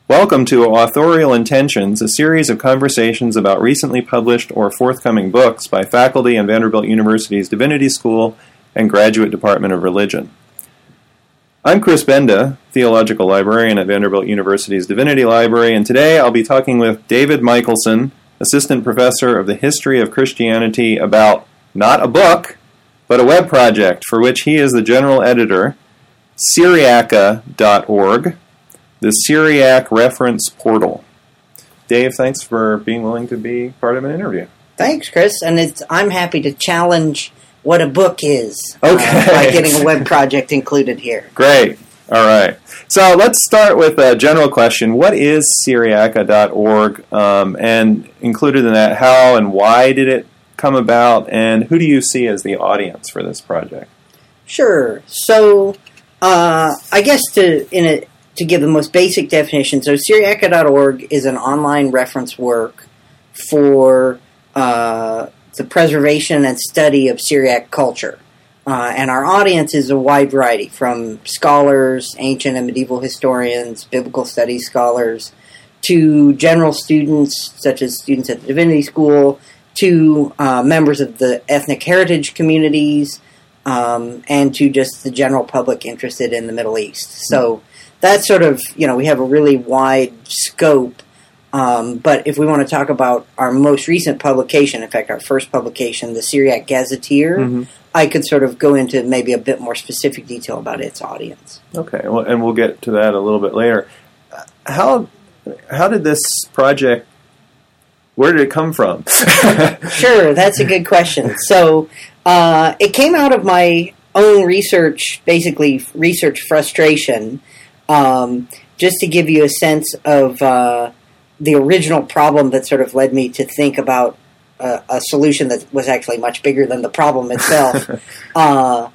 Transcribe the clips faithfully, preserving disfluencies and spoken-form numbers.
Welcome to Authorial Intentions, a series of conversations about recently published or forthcoming books by faculty in Vanderbilt University's Divinity School and Graduate Department of Religion. I'm Chris Benda, Theological Librarian at Vanderbilt University's Divinity Library, and today I'll be talking with David Michelson, Assistant Professor of the History of Christianity, about not a book, but a web project for which he is the General Editor, Syriaca dot org. The Syriac Reference Portal. Dave, thanks for being willing to be part of an interview. Thanks, Chris, and it's, I'm happy to challenge what a book is okay. uh, by getting a web project included here. Great. All right. So let's start with a general question. What is Syriaca dot org? Um, and included in that, how and why did it come about? And who do you see as the audience for this project? Sure. So uh, I guess to in a To give the most basic definition, so Syriaca dot org is an online reference work for uh, the preservation and study of Syriac culture. Uh, and our audience is a wide variety, from scholars, ancient and medieval historians, biblical studies scholars, to general students, such as students at the Divinity School, to uh, members of the ethnic heritage communities, um, and to just the general public interested in the Middle East. So that's sort of, you know, we have a really wide scope, um, but if we want to talk about our most recent publication, in fact, our first publication, the Syriac Gazetteer, mm-hmm. I could sort of go into maybe a bit more specific detail about its audience. Okay, well, and we'll get to that a little bit later. How how did this project, where did it come from? Sure, that's a good question. So uh, it came out of my own research, basically research frustration. Um, just to give you a sense of uh, the original problem that sort of led me to think about uh, a solution that was actually much bigger than the problem itself. uh,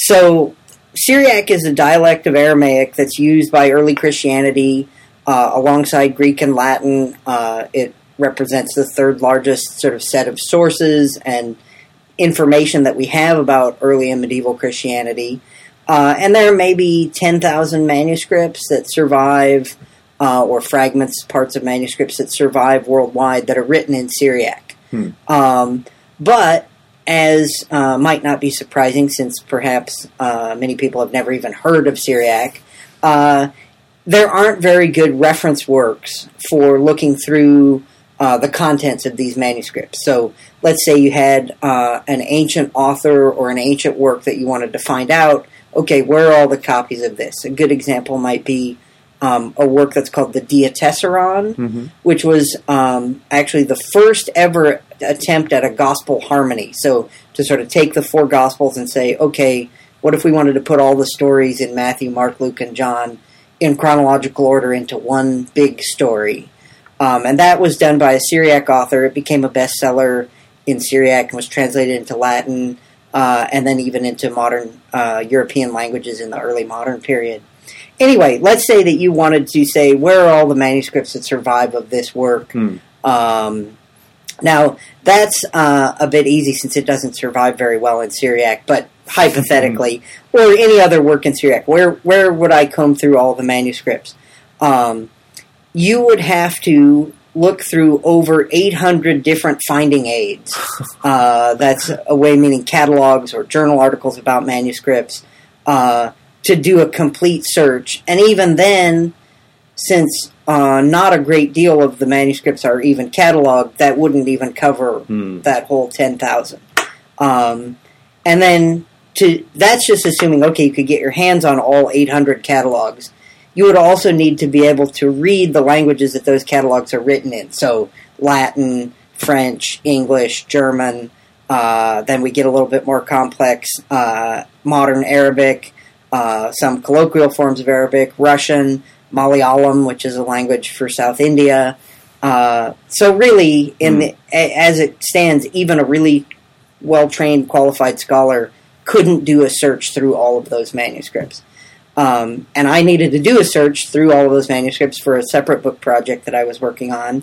so Syriac is a dialect of Aramaic that's used by early Christianity uh, alongside Greek and Latin. Uh, it represents the third largest sort of set of sources and information that we have about early and medieval Christianity. Uh, and there are maybe ten thousand manuscripts that survive, uh, or fragments, parts of manuscripts that survive worldwide that are written in Syriac. Hmm. Um, but, as uh, might not be surprising, since perhaps uh, many people have never even heard of Syriac, uh, there aren't very good reference works for looking through uh, the contents of these manuscripts. So, let's say you had uh, an ancient author or an ancient work that you wanted to find out. Okay, where are all the copies of this? A good example might be um, a work that's called the Diatessaron, mm-hmm. which was um, actually the first ever attempt at a gospel harmony. So to sort of take the four gospels and say, okay, what if we wanted to put all the stories in Matthew, Mark, Luke, and John in chronological order into one big story? Um, and that was done by a Syriac author. It became a bestseller in Syriac and was translated into Latin, Uh, and then even into modern uh, European languages in the early modern period. Anyway, let's say that you wanted to say, where are all the manuscripts that survive of this work? Hmm. Um, now, that's uh, a bit easy since it doesn't survive very well in Syriac, but hypothetically, or any other work in Syriac, where, where would I comb through all the manuscripts? Um, you would have to look through over eight hundred different finding aids. Uh, that's a way meaning catalogs or journal articles about manuscripts uh, to do a complete search. And even then, since uh, not a great deal of the manuscripts are even cataloged, that wouldn't even cover hmm. that whole ten thousand. Um, and then to that's just assuming, okay, you could get your hands on all eight hundred catalogs. You would also need to be able to read the languages that those catalogs are written in. So Latin, French, English, German. Uh, then we get a little bit more complex uh, modern Arabic, uh, some colloquial forms of Arabic, Russian, Malayalam, which is a language for South India. Uh, so really, in mm. the, as it stands, even a really well-trained, qualified scholar couldn't do a search through all of those manuscripts. Um, and I needed to do a search through all of those manuscripts for a separate book project that I was working on.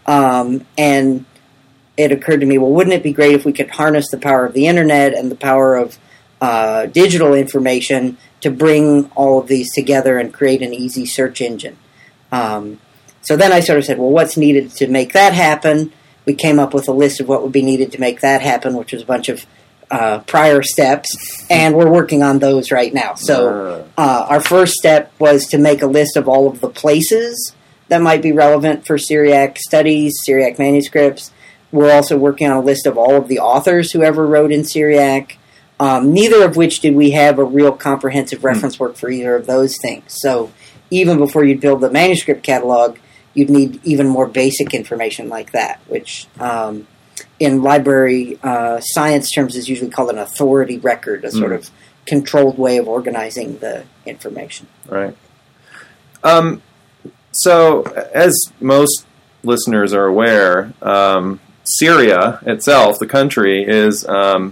Um, and it occurred to me, well, wouldn't it be great if we could harness the power of the internet and the power of uh, digital information to bring all of these together and create an easy search engine? Um, So then I sort of said, well, what's needed to make that happen? We came up with a list of what would be needed to make that happen, which was a bunch of uh, prior steps, and we're working on those right now. So uh, our first step was to make a list of all of the places that might be relevant for Syriac studies, Syriac manuscripts. We're also working on a list of all of the authors who ever wrote in Syriac, um, neither of which did we have a real comprehensive reference work for either of those things. So even before you'd build the manuscript catalog, you'd need even more basic information like that, which um, in library uh, science terms is usually called an authority record, a sort mm. of controlled way of organizing the information. Right. Um, so, as most listeners are aware, um, Syria itself, the country, is um,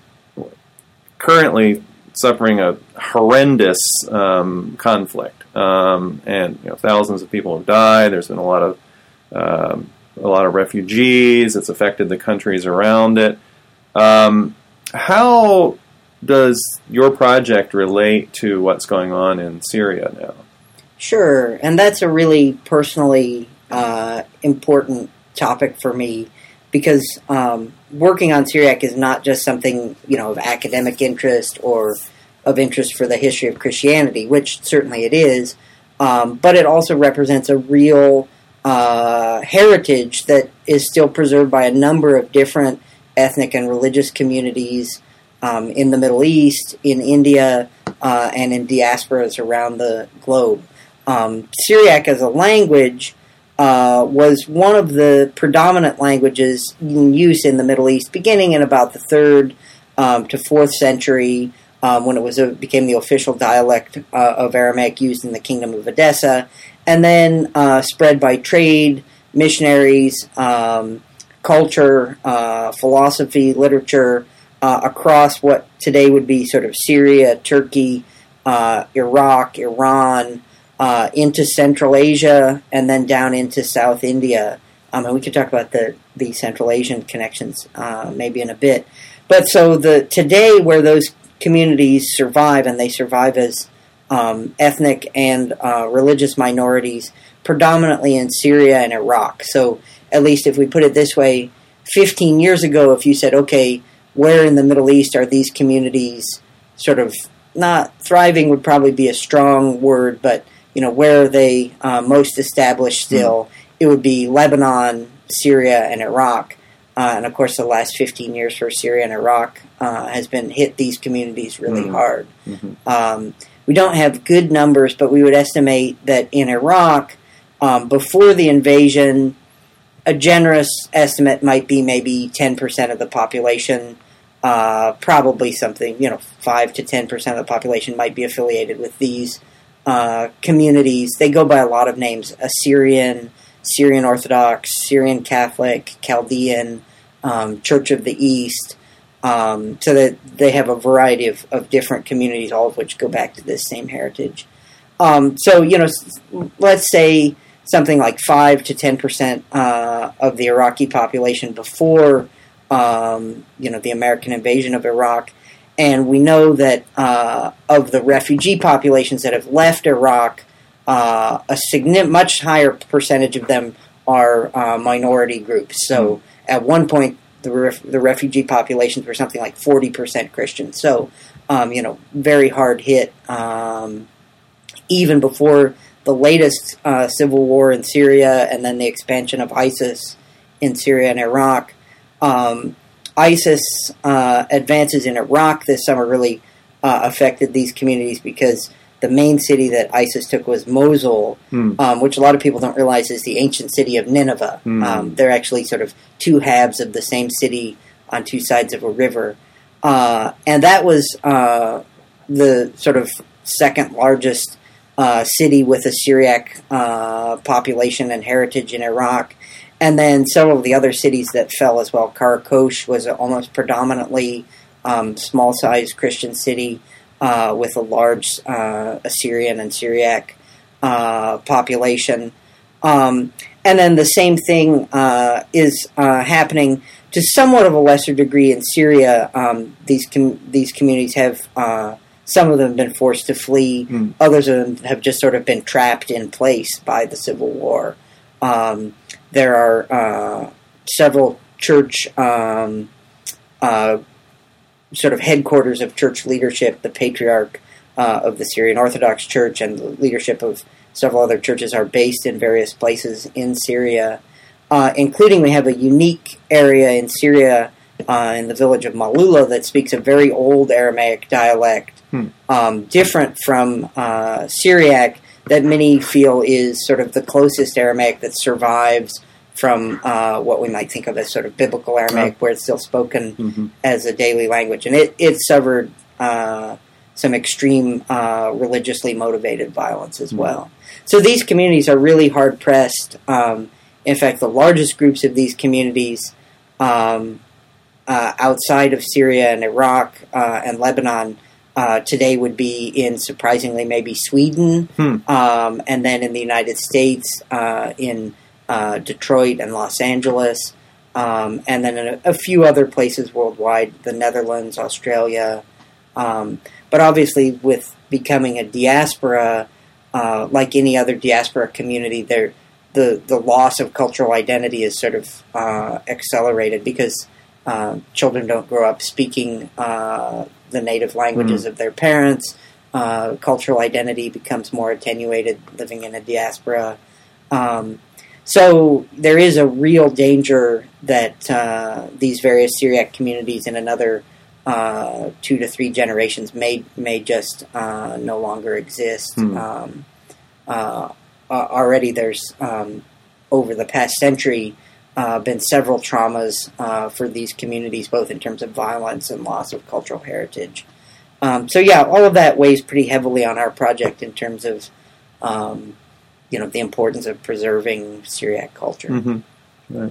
currently suffering a horrendous um, conflict. Um, and you know, thousands of people have died. There's been a lot of um, a lot of refugees. It's affected the countries around it. Um, how does your project relate to what's going on in Syria now? Sure, and that's a really personally uh, important topic for me because um, working on Syriac is not just something, you know, of academic interest or of interest for the history of Christianity, which certainly it is, um, but it also represents a real uh, heritage that is still preserved by a number of different ethnic and religious communities um, in the Middle East, in India, uh, and in diasporas around the globe. Um, Syriac as a language uh, was one of the predominant languages in use in the Middle East, beginning in about the third um, to fourth century, um, when it was a, became the official dialect uh, of Aramaic used in the Kingdom of Edessa, and then uh, spread by trade, missionaries, um, culture, uh, philosophy, literature, uh, across what today would be sort of Syria, Turkey, uh, Iraq, Iran, Uh, into Central Asia, and then down into South India. Um, and we could talk about the, the Central Asian connections uh, maybe in a bit. But so the today where those communities survive, and they survive as um, ethnic and uh, religious minorities, predominantly in Syria and Iraq. So at least if we put it this way, fifteen years ago, if you said, okay, where in the Middle East are these communities sort of not thriving would probably be a strong word, but you know, where are they uh, most established still? Mm. It would be Lebanon, Syria, and Iraq. Uh, and, of course, the last fifteen years for Syria and Iraq uh, has been hit these communities really mm. hard. Mm-hmm. Um, we don't have good numbers, but we would estimate that in Iraq, um, before the invasion, a generous estimate might be maybe ten percent of the population. Uh, probably something, you know, five to ten percent of the population might be affiliated with these Uh, communities. They go by a lot of names: Assyrian, Syrian Orthodox, Syrian Catholic, Chaldean, um, Church of the East. Um, so that they have a variety of, of different communities, all of which go back to this same heritage. Um, so, you know, let's say something like five to ten percent uh, of the Iraqi population before, um, you know, the American invasion of Iraq. And we know that uh, of the refugee populations that have left Iraq, uh, a significant, much higher percentage of them are uh, minority groups. So mm-hmm. at one point, the ref- the refugee populations were something like forty percent Christian. So, um, you know, very hard hit. Um, even before the latest uh, civil war in Syria and then the expansion of ISIS in Syria and Iraq, um, ISIS uh, advances in Iraq this summer really uh, affected these communities because the main city that ISIS took was Mosul, mm. um, which a lot of people don't realize is the ancient city of Nineveh. Mm. Um, they're actually sort of two halves of the same city on two sides of a river. Uh, and that was uh, the sort of second largest uh, city with a Syriac uh, population and heritage in Iraq. And then several of the other cities that fell as well. Karakosh was an almost predominantly um, small-sized Christian city uh, with a large uh, Assyrian and Syriac uh, population. Um, and then the same thing uh, is uh, happening to somewhat of a lesser degree in Syria. Um, these com- these communities have, uh, some of them have been forced to flee. Mm. Others of them have just sort of been trapped in place by the civil war. Um, there are uh, several church um, uh, sort of headquarters of church leadership. The patriarch uh, of the Syrian Orthodox Church and the leadership of several other churches are based in various places in Syria, uh, including we have a unique area in Syria uh, in the village of Malula that speaks a very old Aramaic dialect, hmm. um, different from uh, Syriac, that many feel is sort of the closest Aramaic that survives from uh, what we might think of as sort of biblical Aramaic, oh. where it's still spoken mm-hmm. as a daily language. And it, it suffered uh, some extreme uh, religiously motivated violence as mm-hmm. well. So these communities are really hard-pressed. Um, in fact, the largest groups of these communities um, uh, outside of Syria and Iraq uh, and Lebanon Uh, today would be in, surprisingly, maybe Sweden, hmm. um, and then in the United States, uh, in uh, Detroit and Los Angeles, um, and then in a, a few other places worldwide, the Netherlands, Australia. Um, but obviously, with becoming a diaspora, uh, like any other diaspora community, there the, the loss of cultural identity is sort of uh, accelerated because uh, children don't grow up speaking uh the native languages mm. of their parents. Uh, cultural identity becomes more attenuated living in a diaspora. Um, so there is a real danger that uh, these various Syriac communities in another uh, two to three generations may may just uh, no longer exist. Mm. Um, uh, already there's, um, over the past century, Uh, been several traumas uh, for these communities, both in terms of violence and loss of cultural heritage. Um, so, yeah, all of that weighs pretty heavily on our project in terms of, um, you know, the importance of preserving Syriac culture. Mm-hmm. Right.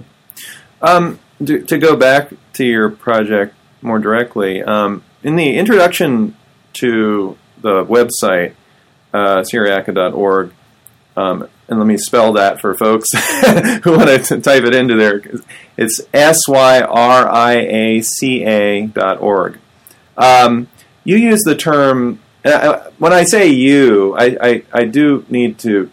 Um, to, to go back to your project more directly, um, in the introduction to the website, uh, syriaca dot org, um, and let me spell that for folks who want to type it into there. It's S Y R I A C A dot org. Um, you use the term, when I say you, I, I, I do need to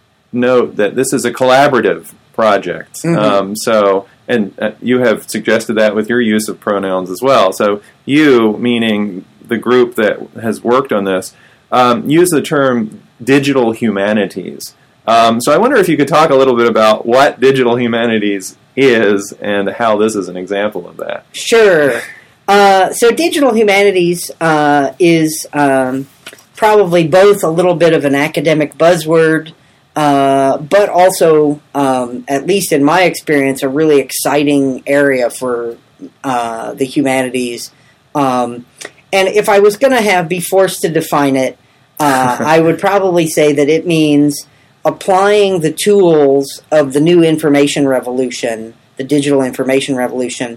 note that this is a collaborative project. Mm-hmm. Um, so, and uh, you have suggested that with your use of pronouns as well. So you, meaning the group that has worked on this, um, use the term digital humanities. Um, so I wonder if you could talk a little bit about what digital humanities is and how this is an example of that. Sure. Uh, so digital humanities uh, is um, probably both a little bit of an academic buzzword, uh, but also, um, at least in my experience, a really exciting area for uh, the humanities. Um, and if I was going to have be forced to define it, uh, I would probably say that it means applying the tools of the new information revolution, the digital information revolution,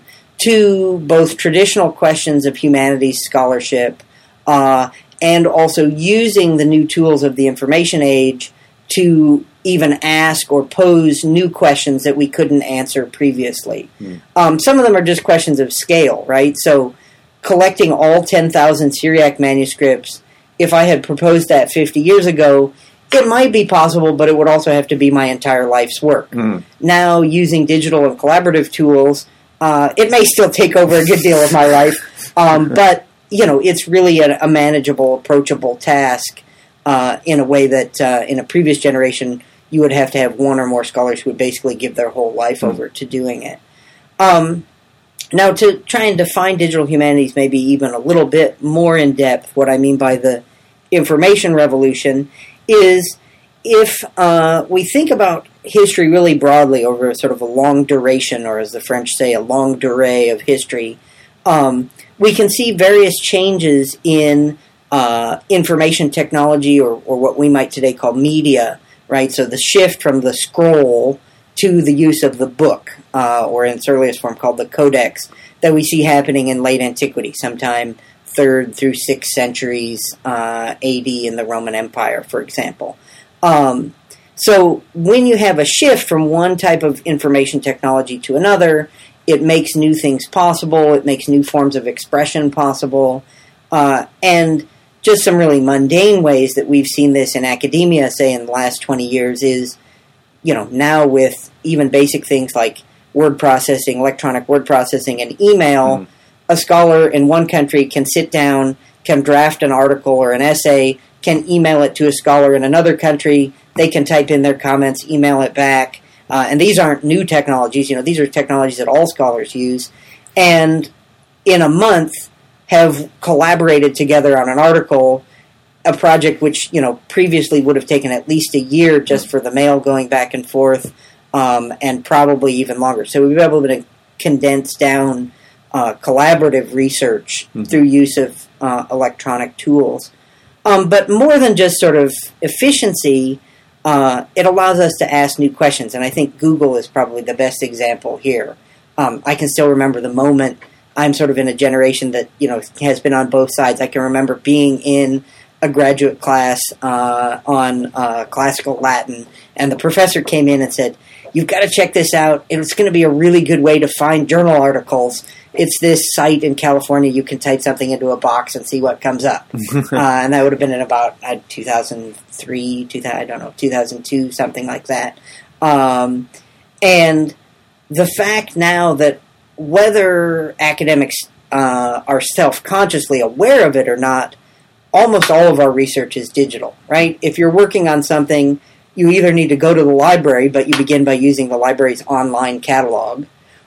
to both traditional questions of humanities scholarship uh, and also using the new tools of the information age to even ask or pose new questions that we couldn't answer previously. Mm. Um, some of them are just questions of scale, right? So collecting all ten thousand Syriac manuscripts, if I had proposed that fifty years ago, it might be possible, but it would also have to be my entire life's work. Mm. Now, using digital and collaborative tools, uh, it may still take over a good deal of my life, um, but, you know, it's really a, a manageable, approachable task uh, in a way that uh, in a previous generation, you would have to have one or more scholars who would basically give their whole life mm. over to doing it. Um, now, to try and define digital humanities maybe even a little bit more in depth, what I mean by the information revolution is if uh, we think about history really broadly over a sort of a long duration, or as the French say, a longue durée of history, um, we can see various changes in uh, information technology, or, or what we might today call media, right? So the shift from the scroll to the use of the book, uh, or in its earliest form called the codex, that we see happening in late antiquity, sometime third through sixth centuries uh, A D in the Roman Empire, for example. Um, so when you have a shift from one type of information technology to another, it makes new things possible, it makes new forms of expression possible, uh, and just some really mundane ways that we've seen this in academia, say in the last twenty years, is you know, now with even basic things like word processing, electronic word processing, and email, mm. a scholar in one country can sit down, can draft an article or an essay, can email it to a scholar in another country. They can type in their comments, email it back. Uh, and these aren't new technologies. You know, these are technologies that all scholars use. And in a month, have collaborated together on an article, a project which, you know, previously would have taken at least a year just for the mail going back and forth, um, and probably even longer. So we've been able to condense down uh, collaborative research mm-hmm. through use of uh, electronic tools. Um, but more than just sort of efficiency, uh, it allows us to ask new questions. And I think Google is probably the best example here. Um, I can still remember the moment. I'm sort of in a generation that, you know, has been on both sides. I can remember being in a graduate class uh, on uh, classical Latin, and the professor came in and said, "You've got to check this out. It's going to be a really good way to find journal articles. It's this site in California. You can type something into a box and see what comes up." uh, and that would have been in about uh, two thousand three, two thousand, I don't know, two thousand two, something like that. Um, and the fact now that whether academics uh, are self-consciously aware of it or not, almost all of our research is digital, right? If you're working on something, you either need to go to the library, but you begin by using the library's online catalog,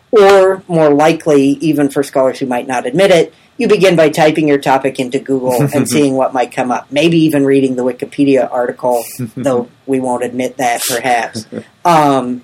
or more likely, even for scholars who might not admit it, you begin by typing your topic into Google and seeing what might come up. Maybe even reading the Wikipedia article, though we won't admit that, perhaps. Um,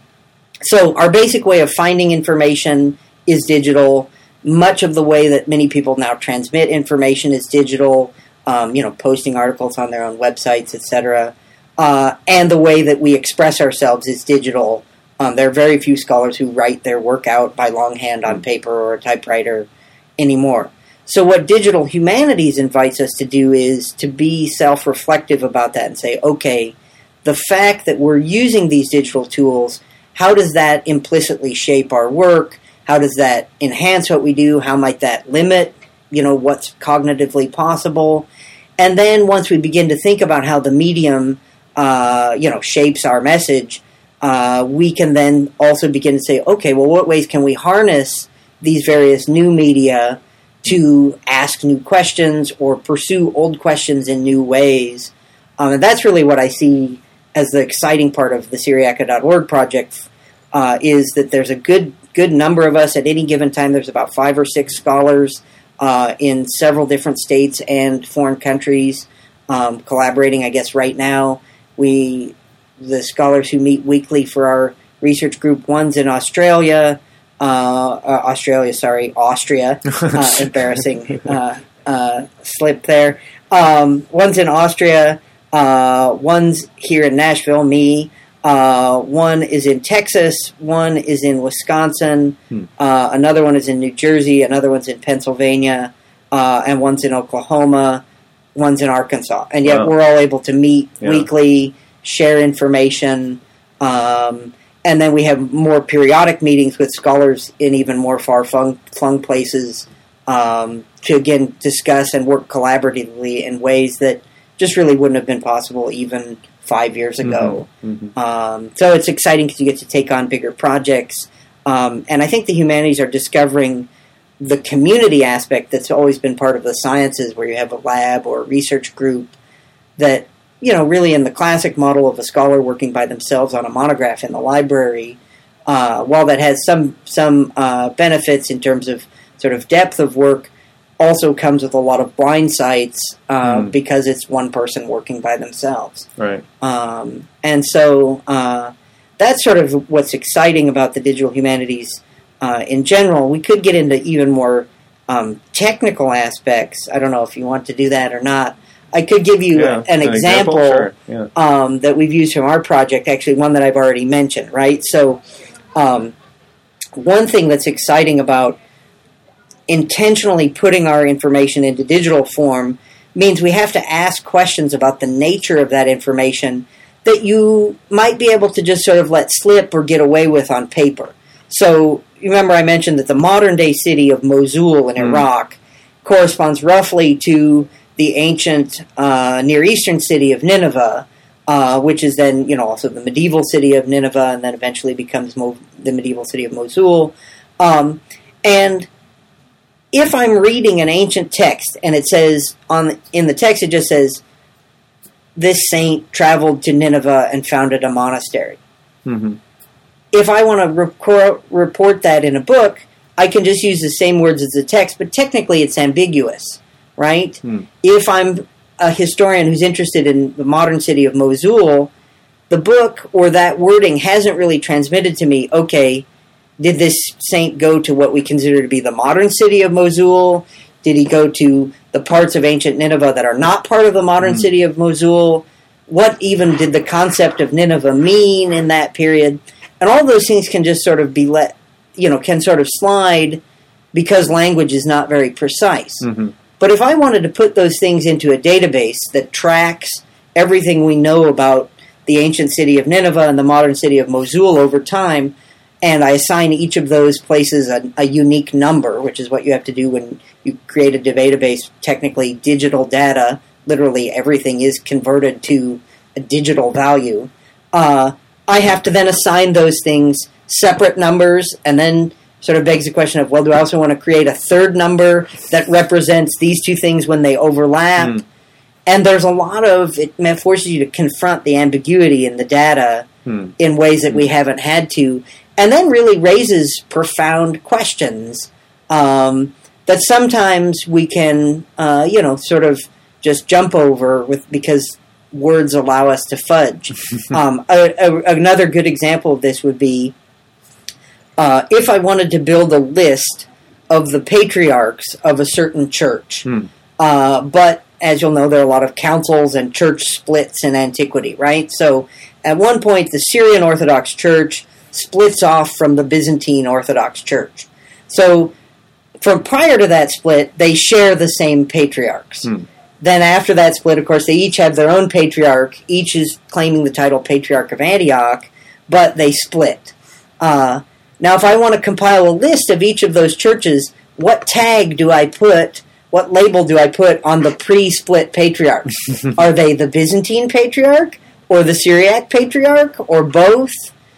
so our basic way of finding information is digital. Much of the way that many people now transmit information is digital, um, you know, posting articles on their own websites, et cetera. Uh, and the way that we express ourselves is digital. Um, there are very few scholars who write their work out by longhand on paper or a typewriter anymore. So what digital humanities invites us to do is to be self-reflective about that and say, okay, the fact that we're using these digital tools, how does that implicitly shape our work? How does that enhance what we do? How might that limit, you know, what's cognitively possible? And then once we begin to think about how the medium, uh, you know, shapes our message, uh, we can then also begin to say, okay, well, what ways can we harness these various new media to ask new questions or pursue old questions in new ways? Um, and that's really what I see as the exciting part of the Syriaca dot org project, uh, is that there's a good good number of us at any given time. There's about five or six scholars uh, in several different states and foreign countries um, collaborating. I guess right now, we the scholars who meet weekly for our research group, one's in Australia, uh, uh, Australia, sorry, Austria, uh, embarrassing uh, uh, slip there. Um, one's in Austria, uh, one's here in Nashville, me. Uh, one is in Texas, one is in Wisconsin, hmm. uh, another one is in New Jersey, another one's in Pennsylvania, uh, and one's in Oklahoma, one's in Arkansas. And yet wow. we're all able to meet yeah. weekly, share information, um, and then we have more periodic meetings with scholars in even more far-flung flung places um, to, again, discuss and work collaboratively in ways that just really wouldn't have been possible even five years ago. Mm-hmm. Mm-hmm. Um, so it's exciting because you get to take on bigger projects. Um, and I think the humanities are discovering the community aspect that's always been part of the sciences, where you have a lab or a research group that, you know, really in the classic model of a scholar working by themselves on a monograph in the library, uh, while that has some, some uh, benefits in terms of sort of depth of work, also comes with a lot of blind sites uh, mm. because it's one person working by themselves. Right. Um, and so uh, that's sort of what's exciting about the digital humanities uh, in general. We could get into even more um, technical aspects. I don't know if you want to do that or not. I could give you yeah, an, an, an example, example? Sure. Yeah. um, that we've used from our project, actually one that I've already mentioned, right? So um, one thing that's exciting about intentionally putting our information into digital form means we have to ask questions about the nature of that information that you might be able to just sort of let slip or get away with on paper. So remember I mentioned that the modern-day city of Mosul in mm. Iraq corresponds roughly to the ancient uh, Near Eastern city of Nineveh, uh, which is then, you know, also the medieval city of Nineveh, and then eventually becomes Mo- the medieval city of Mosul. Um, and if I'm reading an ancient text and it says on in the text, it just says, this saint traveled to Nineveh and founded a monastery. Mm-hmm. If I want to report, report that in a book, I can just use the same words as the text, but technically it's ambiguous, right? Mm. If I'm a historian who's interested in the modern city of Mosul, the book or that wording hasn't really transmitted to me, okay, did this saint go to what we consider to be the modern city of Mosul? Did he go to the parts of ancient Nineveh that are not part of the modern mm. city of Mosul? What even did the concept of Nineveh mean in that period? And all those things can just sort of be let, you know, can sort of slide because language is not very precise. Mm-hmm. But if I wanted to put those things into a database that tracks everything we know about the ancient city of Nineveh and the modern city of Mosul over time, and I assign each of those places a, a unique number, which is what you have to do when you create a database, technically digital data, literally everything is converted to a digital value, uh, I have to then assign those things separate numbers, and then sort of begs the question of, well, do I also want to create a third number that represents these two things when they overlap? Mm. And there's a lot of, it forces you to confront the ambiguity in the data mm. in ways that mm. we haven't had to, and then really raises profound questions um, that sometimes we can, uh, you know, sort of just jump over with because words allow us to fudge. um, a, a, another good example of this would be uh, if I wanted to build a list of the patriarchs of a certain church. Hmm. Uh, but as you'll know, there are a lot of councils and church splits in antiquity, right? So at one point, the Syrian Orthodox Church splits off from the Byzantine Orthodox Church. So from prior to that split, they share the same patriarchs. Hmm. Then after that split, of course, they each have their own patriarch. Each is claiming the title Patriarch of Antioch, but they split. Uh, now, if I want to compile a list of each of those churches, what tag do I put, what label do I put on the pre-split patriarchs? Are they the Byzantine Patriarch, or the Syriac Patriarch, or both?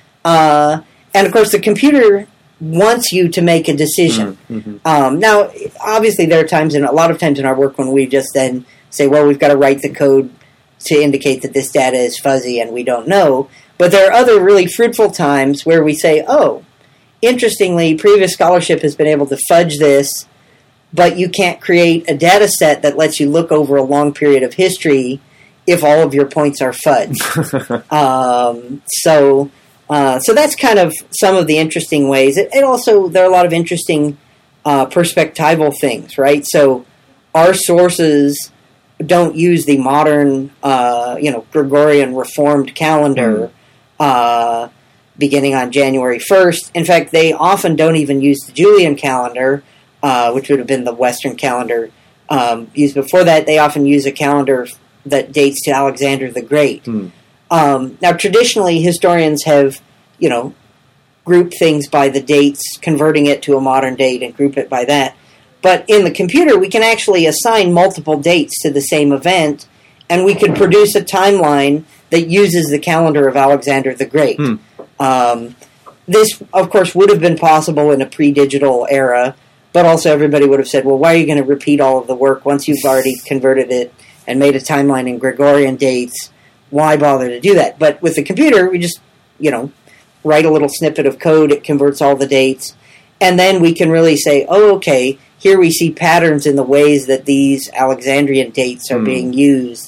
Uh, and, of course, the computer wants you to make a decision. Mm-hmm. Um, now, obviously, there are times, and a lot of times in our work, when we just then say, well, we've got to write the code to indicate that this data is fuzzy and we don't know. But there are other really fruitful times where we say, oh, interestingly, previous scholarship has been able to fudge this, but you can't create a data set that lets you look over a long period of history if all of your points are fudged. um, so... Uh, so that's kind of some of the interesting ways. It, it also, there are a lot of interesting uh, perspectival things, right? So our sources don't use the modern, uh, you know, Gregorian Reformed calendar mm. uh, beginning on January first. In fact, they often don't even use the Julian calendar, uh, which would have been the Western calendar um, used before that. They often use a calendar that dates to Alexander the Great. Mm. Um, now, traditionally, historians have, you know, grouped things by the dates, converting it to a modern date and group it by that. But in the computer, we can actually assign multiple dates to the same event, and we could produce a timeline that uses the calendar of Alexander the Great. Hmm. Um, this, of course, would have been possible in a pre-digital era, but also everybody would have said, well, why are you going to repeat all of the work once you've already converted it and made a timeline in Gregorian dates? Why bother to do that? But with the computer, we just, you know, write a little snippet of code, it converts all the dates, and then we can really say, oh, okay, here we see patterns in the ways that these Alexandrian dates are mm. being used.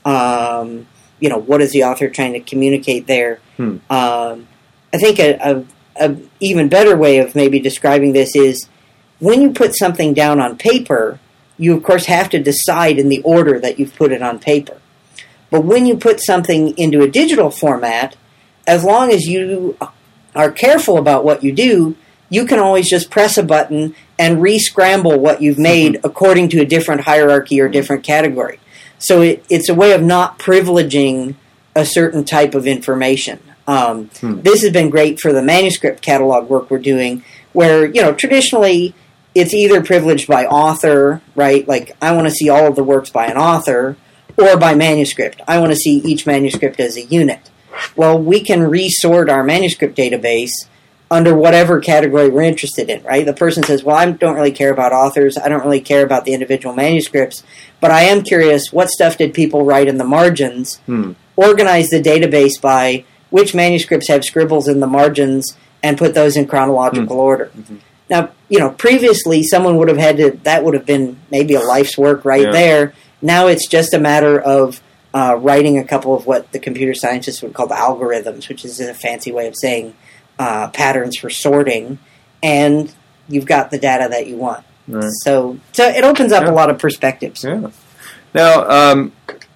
Um, you know, what is the author trying to communicate there? Mm. Um, I think a, a, a even better way of maybe describing this is when you put something down on paper, you, of course, have to decide in the order that you've put it on paper. But when you put something into a digital format, as long as you are careful about what you do, you can always just press a button and re-scramble what you've made mm-hmm. according to a different hierarchy or different category. So it, it's a way of not privileging a certain type of information. Um, hmm. This has been great for the manuscript catalog work we're doing, where, you know, traditionally it's either privileged by author, right? Like, I want to see all of the works by an author, or by manuscript. I want to see each manuscript as a unit. Well, we can resort our manuscript database under whatever category we're interested in, right? The person says, well, I don't really care about authors. I don't really care about the individual manuscripts, but I am curious, what stuff did people write in the margins? Hmm. Organize the database by which manuscripts have scribbles in the margins and put those in chronological Hmm. order. Mm-hmm. Now, you know, previously someone would have had to, that would have been maybe a life's work right Yeah. there. Now it's just a matter of uh, writing a couple of what the computer scientists would call the algorithms, which is a fancy way of saying uh, patterns for sorting, and you've got the data that you want. Right. So, so it opens up Yeah. a lot of perspectives. Yeah. Now, um,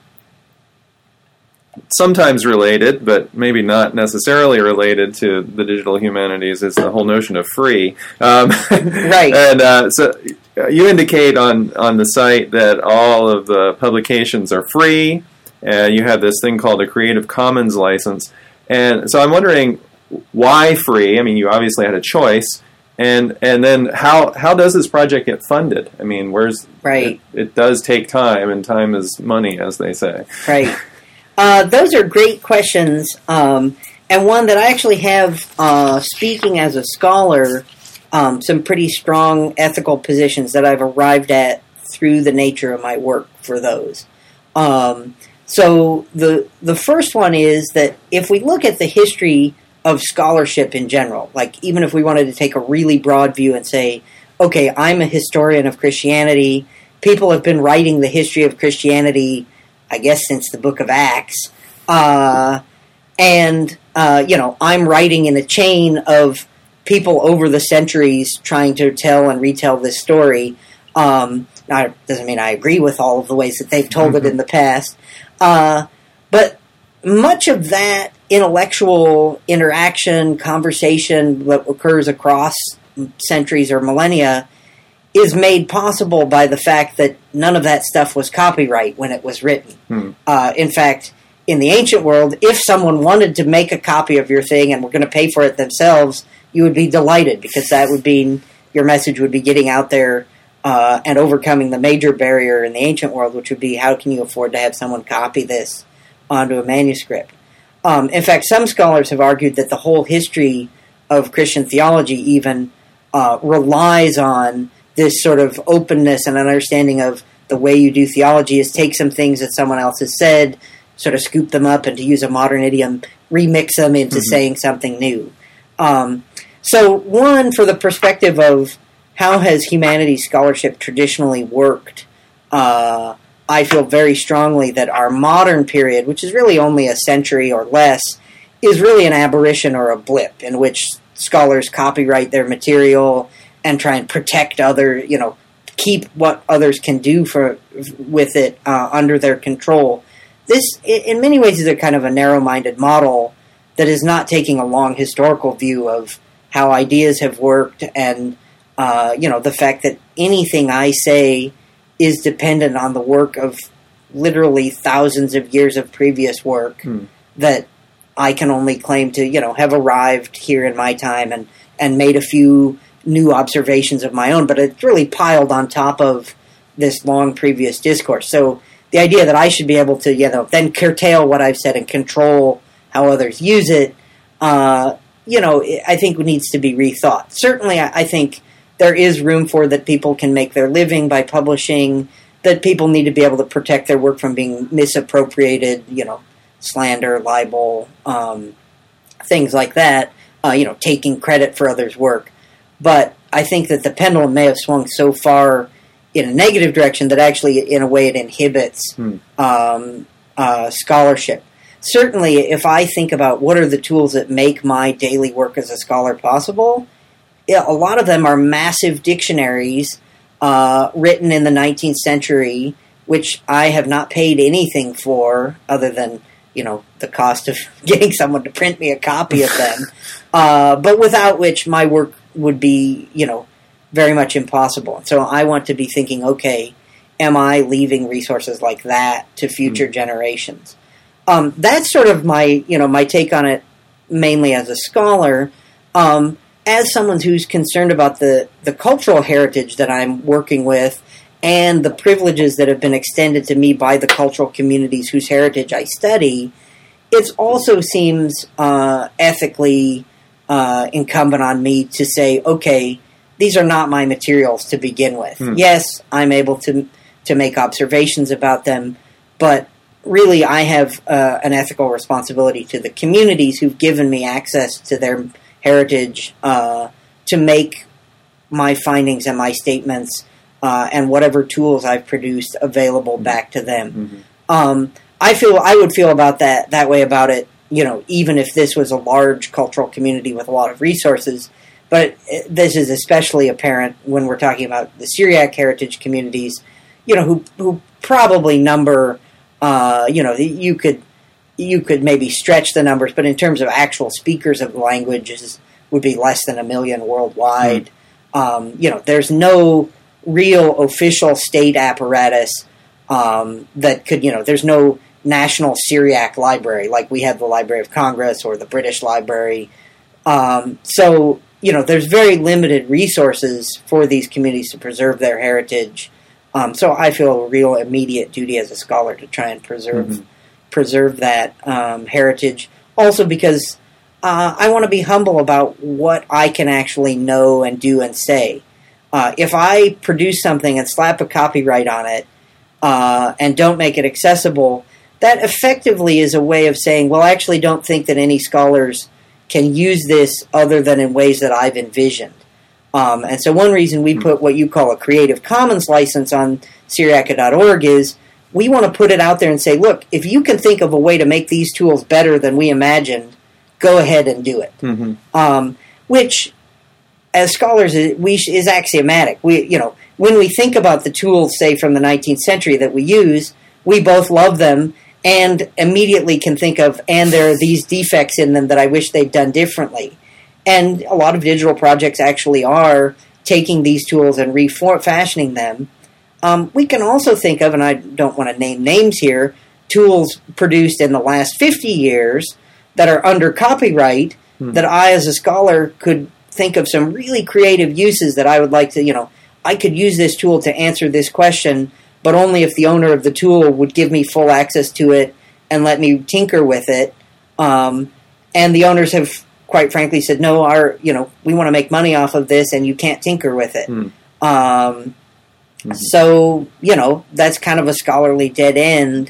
sometimes related, but maybe not necessarily related to the digital humanities, is the whole notion of free. Um, Right. And uh, so you indicate on, on the site that all of the publications are free, and you have this thing called a Creative Commons license. And so I'm wondering, why free? I mean, you obviously had a choice. And and then how how does this project get funded? I mean, where's Right. It, it does take time, and time is money, as they say. Right. Uh, those are great questions, um, and one that I actually have, uh, speaking as a scholar, um, some pretty strong ethical positions that I've arrived at through the nature of my work for those. Um, so the the first one is that if we look at the history of scholarship in general, like even if we wanted to take a really broad view and say, okay, I'm a historian of Christianity, people have been writing the history of Christianity, I guess, since the book of Acts, uh, and, uh, you know, I'm writing in a chain of people over the centuries trying to tell and retell this story. Um, now, it doesn't mean I agree with all of the ways that they've told it in the past, uh, but much of that intellectual interaction, conversation that occurs across centuries or millennia is made possible by the fact that none of that stuff was copyright when it was written. Hmm. Uh, in fact, in the ancient world, if someone wanted to make a copy of your thing and were going to pay for it themselves, you would be delighted, because that would mean your message would be getting out there uh, and overcoming the major barrier in the ancient world, which would be, how can you afford to have someone copy this onto a manuscript? Um, in fact, some scholars have argued that the whole history of Christian theology even uh, relies on this sort of openness and understanding of the way you do theology is take some things that someone else has said, sort of scoop them up, and to use a modern idiom, remix them into mm-hmm. saying something new. Um, so one, for the perspective of how has humanities scholarship traditionally worked, uh, I feel very strongly that our modern period, which is really only a century or less, is really an aberration or a blip in which scholars copyright their material and try and protect other, you know, keep what others can do for with it uh, under their control. This, in many ways, is a kind of a narrow-minded model that is not taking a long historical view of how ideas have worked and, uh, you know, the fact that anything I say is dependent on the work of literally thousands of years of previous work hmm. that I can only claim to, you know, have arrived here in my time and, and made a few new observations of my own, but it's really piled on top of this long previous discourse. So the idea that I should be able to, you know, then curtail what I've said and control how others use it, uh, you know, I think needs to be rethought. Certainly, I think there is room for that people can make their living by publishing, that people need to be able to protect their work from being misappropriated, you know, slander, libel, um, things like that, uh, you know, taking credit for others' work. But I think that the pendulum may have swung so far in a negative direction that actually, in a way, it inhibits hmm. um, uh, scholarship. Certainly, if I think about what are the tools that make my daily work as a scholar possible, yeah, a lot of them are massive dictionaries uh, written in the nineteenth century, which I have not paid anything for other than, you know, the cost of getting someone to print me a copy of them, uh, but without which my work would be, you know, very much impossible. So I want to be thinking, okay, am I leaving resources like that to future mm. generations? Um, that's sort of my, you know, my take on it, mainly as a scholar. Um, as someone who's concerned about the, the cultural heritage that I'm working with, and the privileges that have been extended to me by the cultural communities whose heritage I study, it also seems uh, ethically uh, incumbent on me to say, okay, these are not my materials to begin with. Hmm. Yes, I'm able to to make observations about them, but really I have uh, an ethical responsibility to the communities who've given me access to their heritage uh, to make my findings and my statements uh, and whatever tools I've produced available back to them. Mm-hmm. Um, I feel I would feel about that that way about it, you know, even if this was a large cultural community with a lot of resources. But this is especially apparent when we're talking about the Syriac heritage communities, you know, who who probably number, uh, you know, you could you could maybe stretch the numbers, but in terms of actual speakers of the languages, would be less than a million worldwide. Mm. Um, you know, there's no real official state apparatus um, that could, you know, there's no national Syriac library like we have the Library of Congress or the British Library. Um, so, you know, there's very limited resources for these communities to preserve their heritage. Um, so I feel a real immediate duty as a scholar to try and preserve mm-hmm. preserve that um, heritage. Also because uh, I want to be humble about what I can actually know and do and say. Uh, if I produce something and slap a copyright on it uh, and don't make it accessible, that effectively is a way of saying, well, I actually don't think that any scholars can use this other than in ways that I've envisioned. Um, and so one reason we put what you call a Creative Commons license on Syriaca dot org is we want to put it out there and say, look, if you can think of a way to make these tools better than we imagined, go ahead and do it. Mm-hmm. Um, which, as scholars, we is axiomatic. We, you know, when we think about the tools, say, from the nineteenth century that we use, we both love them and immediately can think of, and there are these defects in them that I wish they'd done differently. And a lot of digital projects actually are taking these tools and refashioning them. Um, we can also think of, and I don't want to name names here, tools produced in the last fifty years that are under copyright hmm. that I, as a scholar, could think of some really creative uses that I would like to, you know, I could use this tool to answer this question, but only if the owner of the tool would give me full access to it and let me tinker with it. Um, and the owners have, quite frankly, said, no, our, you know, we want to make money off of this and you can't tinker with it. Mm. Um, mm-hmm. So, you know, that's kind of a scholarly dead end.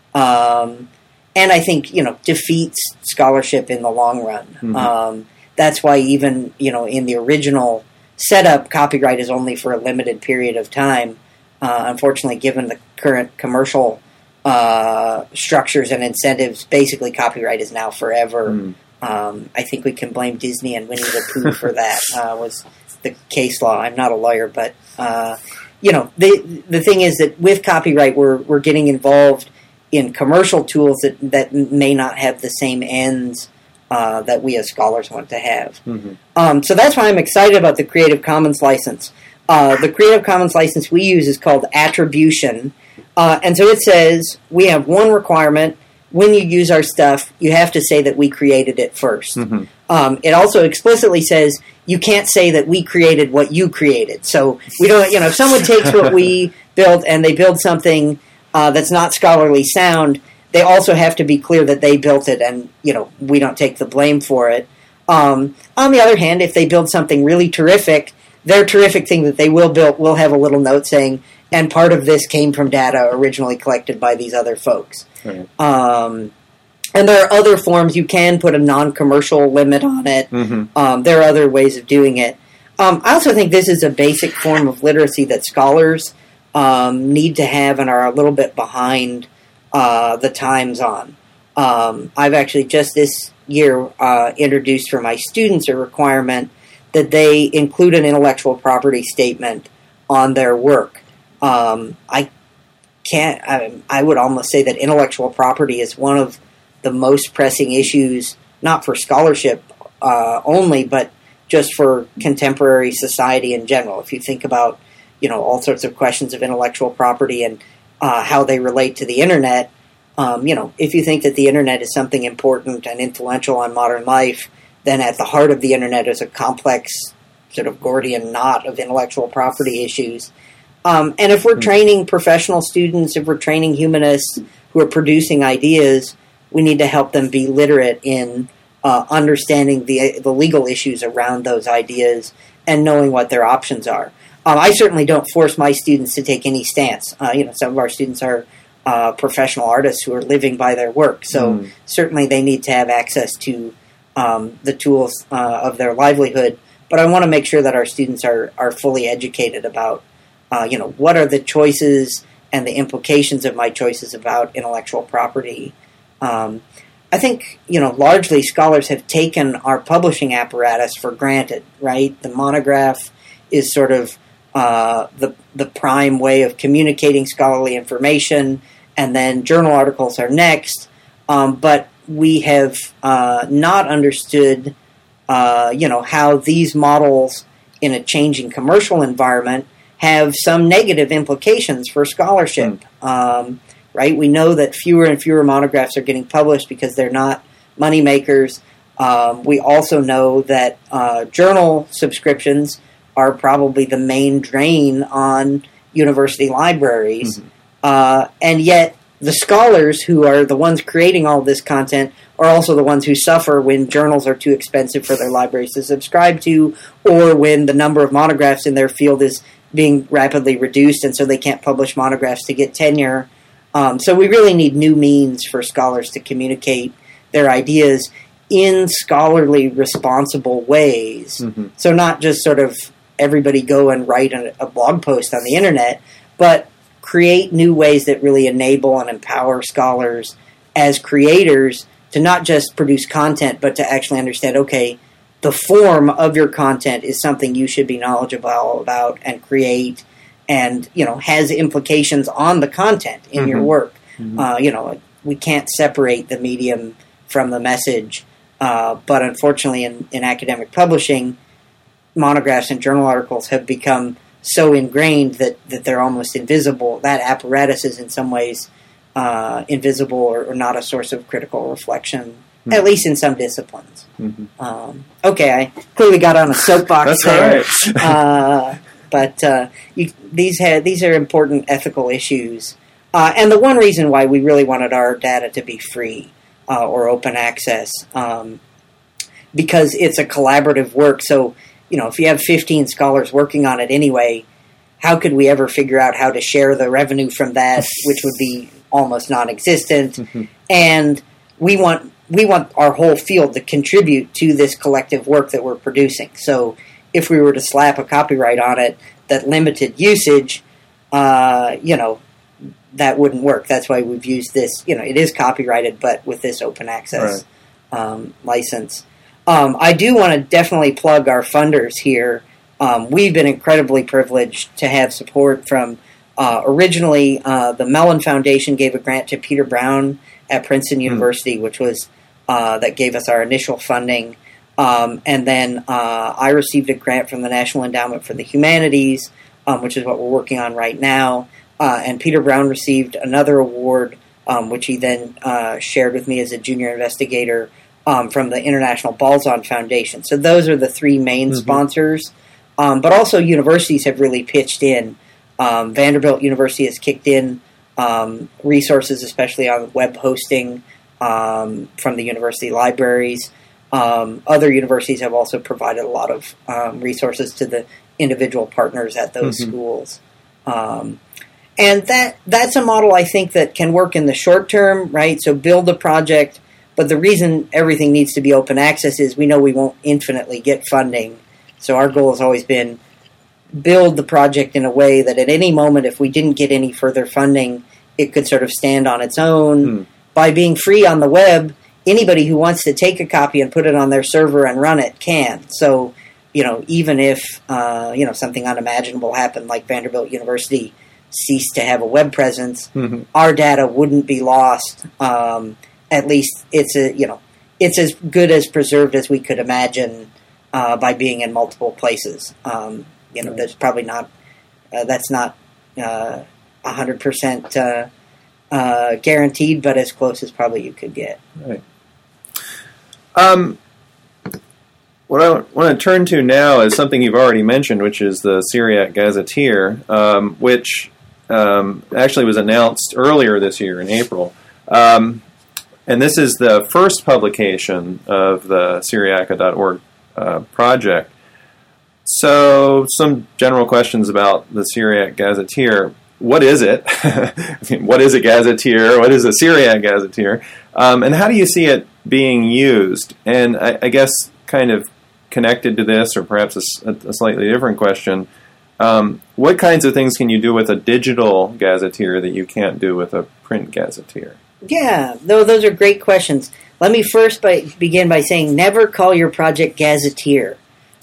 Um, and I think, you know, defeats scholarship in the long run. Mm-hmm. Um, that's why even, you know, in the original setup, copyright is only for a limited period of time. Uh, unfortunately, given the current commercial uh, structures and incentives, basically copyright is now forever. Mm. Um, I think we can blame Disney and Winnie the Pooh for that, uh, was the case law. I'm not a lawyer, but, uh, you know, the the thing is that with copyright, we're we're getting involved in commercial tools that, that may not have the same ends uh, that we as scholars want to have. Mm-hmm. Um, so that's why I'm excited about the Creative Commons license. Uh, the Creative Commons license we use is called attribution. Uh, and so it says we have one requirement. When you use our stuff, you have to say that we created it first. Mm-hmm. Um, it also explicitly says you can't say that we created what you created. So we don't, you know, if someone takes what we built and they build something uh, that's not scholarly sound, they also have to be clear that they built it and, you know, we don't take the blame for it. Um, on the other hand, if they build something really terrific, their terrific thing that they will build will have a little note saying, and part of this came from data originally collected by these other folks. Right. Um, and there are other forms. You can put a non-commercial limit on it. Mm-hmm. Um, there are other ways of doing it. Um, I also think this is a basic form of literacy that scholars um, need to have and are a little bit behind uh, the times on. Um, I've actually just this year uh, introduced for my students a requirement that they include an intellectual property statement on their work. Um, I can't, I, I would almost say that intellectual property is one of the most pressing issues, not for scholarship uh, only, but just for contemporary society in general. If you think about, you know, all sorts of questions of intellectual property and uh, how they relate to the internet, um, you know, if you think that the internet is something important and influential on modern life, then at the heart of the internet is a complex sort of Gordian knot of intellectual property issues. Um, and if we're training professional students, if we're training humanists who are producing ideas, we need to help them be literate in uh, understanding the the legal issues around those ideas and knowing what their options are. Um, I certainly don't force my students to take any stance. Uh, you know, some of our students are uh, professional artists who are living by their work, so mm. certainly they need to have access to um, the tools uh, of their livelihood. But I want to make sure that our students are are fully educated about, uh, you know, what are the choices and the implications of my choices about intellectual property. Um, I think, you know, largely scholars have taken our publishing apparatus for granted, right? The monograph is sort of uh, the the prime way of communicating scholarly information, and then journal articles are next. Um, but we have uh, not understood, uh, you know, how these models in a changing commercial environment have some negative implications for scholarship. Mm. Um, right? We know that fewer and fewer monographs are getting published because they're not money makers. Um, we also know that uh, journal subscriptions are probably the main drain on university libraries. Mm-hmm. Uh, and yet the scholars who are the ones creating all this content are also the ones who suffer when journals are too expensive for their libraries to subscribe to, or when the number of monographs in their field is being rapidly reduced and so they can't publish monographs to get tenure. Um, so we really need new means for scholars to communicate their ideas in scholarly, responsible ways. Mm-hmm. So not just sort of everybody go and write a, a blog post on the internet, but create new ways that really enable and empower scholars as creators to not just produce content, but to actually understand, okay, the form of your content is something you should be knowledgeable about and create, and, you know, has implications on the content in mm-hmm. your work. Mm-hmm. Uh, you know, we can't separate the medium from the message, uh, but unfortunately in, in academic publishing, monographs and journal articles have become so ingrained that, that they're almost invisible. That apparatus is in some ways uh, invisible or, or not a source of critical reflection, mm-hmm. at least in some disciplines. Mm-hmm. Um, okay, I clearly got on a soapbox there. That's right. uh, but uh, you, these, ha- these are important ethical issues. Uh, and the one reason why we really wanted our data to be free uh, or open access, um, because it's a collaborative work. So, you know, if you have fifteen scholars working on it anyway, how could we ever figure out how to share the revenue from that, which would be almost non-existent? Mm-hmm. And we want we want our whole field to contribute to this collective work that we're producing. So if we were to slap a copyright on it that limited usage, uh, you know, that wouldn't work. That's why we've used this, you know, it is copyrighted, but with this open access right. um, license. Um, I do want to definitely plug our funders here. Um, we've been incredibly privileged to have support from, uh, originally, uh, the Mellon Foundation gave a grant to Peter Brown at Princeton mm. University, which was, uh, that gave us our initial funding. Um, and then uh, I received a grant from the National Endowment for the Humanities, um, which is what we're working on right now. Uh, and Peter Brown received another award, um, which he then uh, shared with me as a junior investigator um, from the International Balzan Foundation. So those are the three main mm-hmm. sponsors. Um, but also universities have really pitched in. Um, Vanderbilt University has kicked in um, resources, especially on web hosting um, from the university libraries. Um, other universities have also provided a lot of um, resources to the individual partners at those mm-hmm. schools. Um, and that that's a model, I think, that can work in the short term, right? So build a project, but the reason everything needs to be open access is we know we won't infinitely get funding. So our goal has always been build the project in a way that at any moment, if we didn't get any further funding, it could sort of stand on its own. Mm. By being free on the web, anybody who wants to take a copy and put it on their server and run it can. So, you know, even if, uh, you know, something unimaginable happened, like Vanderbilt University ceased to have a web presence, mm-hmm. our data wouldn't be lost. Um, at least it's a, you know, it's as good as preserved as we could imagine uh, by being in multiple places. Um, you know, right. There's probably not, uh, that's not uh, one hundred percent uh, uh, guaranteed, but as close as probably you could get. Right. Um, what I want to turn to now is something you've already mentioned, which is the Syriac Gazetteer, um, which um, actually was announced earlier this year in April. Um, and this is the first publication of the Syriaca dot org uh, project. So, some general questions about the Syriac Gazetteer. What is it? I mean, what is a gazetteer? What is a Syriac Gazetteer? Um, and how do you see it being used? And I, I guess kind of connected to this, or perhaps a, a slightly different question, um, what kinds of things can you do with a digital gazetteer that you can't do with a print gazetteer? Yeah, no, those are great questions. Let me first by, begin by saying never call your project gazetteer.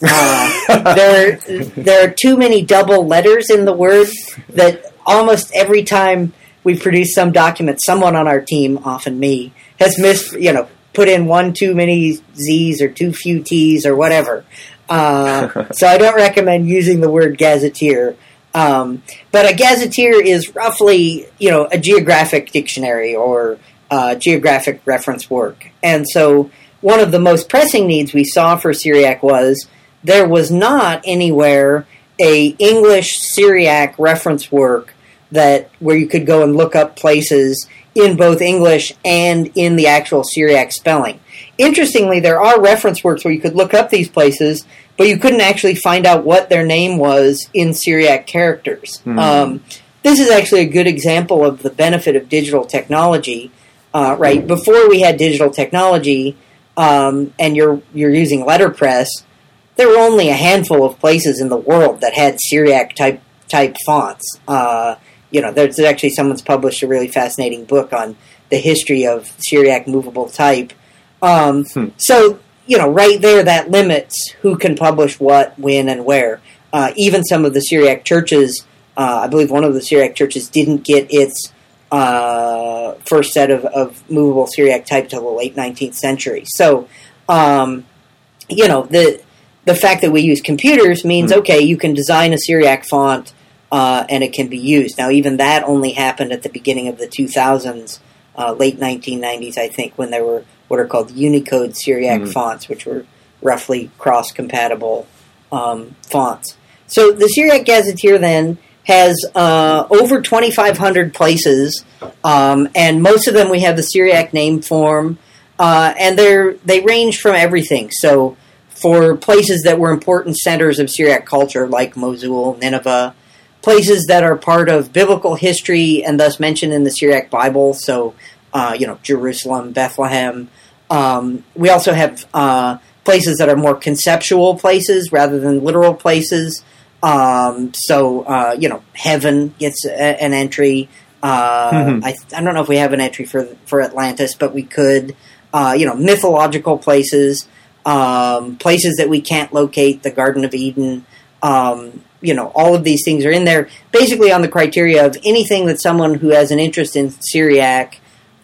Uh, there, there are too many double letters in the word that almost every time we produce some document, someone on our team, often me, has missed, you know, put in one too many Z's or too few T's or whatever. Uh, so I don't recommend using the word gazetteer. Um, but a gazetteer is roughly, you know, a geographic dictionary or uh, geographic reference work. And so one of the most pressing needs we saw for Syriac was there was not anywhere a English Syriac reference work that where you could go and look up places in both English and in the actual Syriac spelling. Interestingly, there are reference works where you could look up these places, but you couldn't actually find out what their name was in Syriac characters. Mm. Um, this is actually a good example of the benefit of digital technology. Uh, right before we had digital technology, um, and you're you're using letterpress, there were only a handful of places in the world that had Syriac type type fonts. Uh, you know, there's actually someone's published a really fascinating book on the history of Syriac movable type. Um, hmm. So, you know, right there that limits who can publish what, when, and where. Uh, even some of the Syriac churches, uh, I believe one of the Syriac churches didn't get its uh, first set of, of movable Syriac type till the late nineteenth century. So, um, you know, the the fact that we use computers means, mm-hmm. okay, you can design a Syriac font uh, and it can be used. Now, even that only happened at the beginning of the two thousands, uh, late nineteen nineties, I think, when there were what are called Unicode Syriac mm-hmm. fonts, which were roughly cross-compatible um, fonts. So the Syriac Gazetteer then has uh, over twenty-five hundred places, um, and most of them we have the Syriac name form, uh, and they're they range from everything. So for places that were important centers of Syriac culture, like Mosul, Nineveh, places that are part of biblical history and thus mentioned in the Syriac Bible, so, uh, you know, Jerusalem, Bethlehem. Um, we also have uh, places that are more conceptual places rather than literal places. Um, so, uh, you know, heaven gets a, an entry. Uh, mm-hmm. I, I don't know if we have an entry for for Atlantis, but we could. Uh, you know, mythological places. Um, places that we can't locate, the Garden of Eden, um, you know, all of these things are in there, basically on the criteria of anything that someone who has an interest in Syriac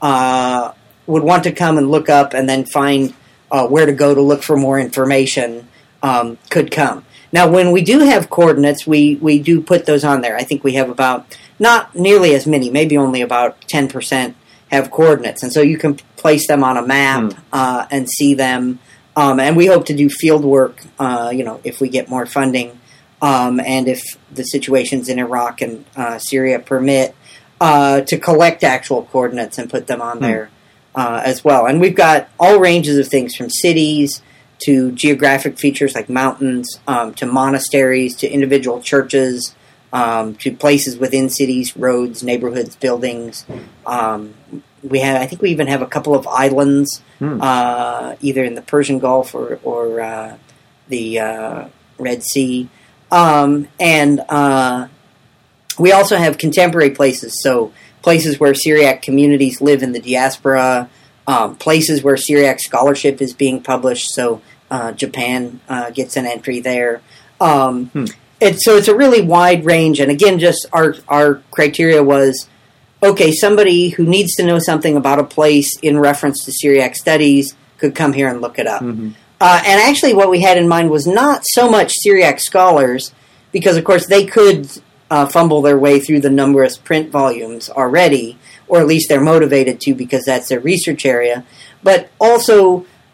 uh, would want to come and look up and then find uh, where to go to look for more information um, could come. Now, when we do have coordinates, we, we do put those on there. I think we have about, not nearly as many, maybe only about ten percent have coordinates. And so you can place them on a map mm. uh, and see them. Um, and we hope to do field work, uh, you know, if we get more funding, um, and if the situations in Iraq and uh, Syria permit, uh, to collect actual coordinates and put them on hmm. there uh, as well. And we've got all ranges of things from cities to geographic features like mountains, um, to monasteries, to individual churches, um, to places within cities, roads, neighborhoods, buildings. Um, we have, I think we even have a couple of islands, hmm. uh, either in the Persian Gulf or, or uh, the uh, Red Sea. Um, and uh, we also have contemporary places, so places where Syriac communities live in the diaspora, um, places where Syriac scholarship is being published, so uh, Japan uh, gets an entry there. Um, hmm. it, so it's a really wide range, and again, just our, our criteria was, okay, somebody who needs to know something about a place in reference to Syriac studies could come here and look it up. Mm-hmm. Uh, and actually what we had in mind was not so much Syriac scholars, because, of course, they could uh, fumble their way through the numerous print volumes already, or at least they're motivated to because that's their research area, but also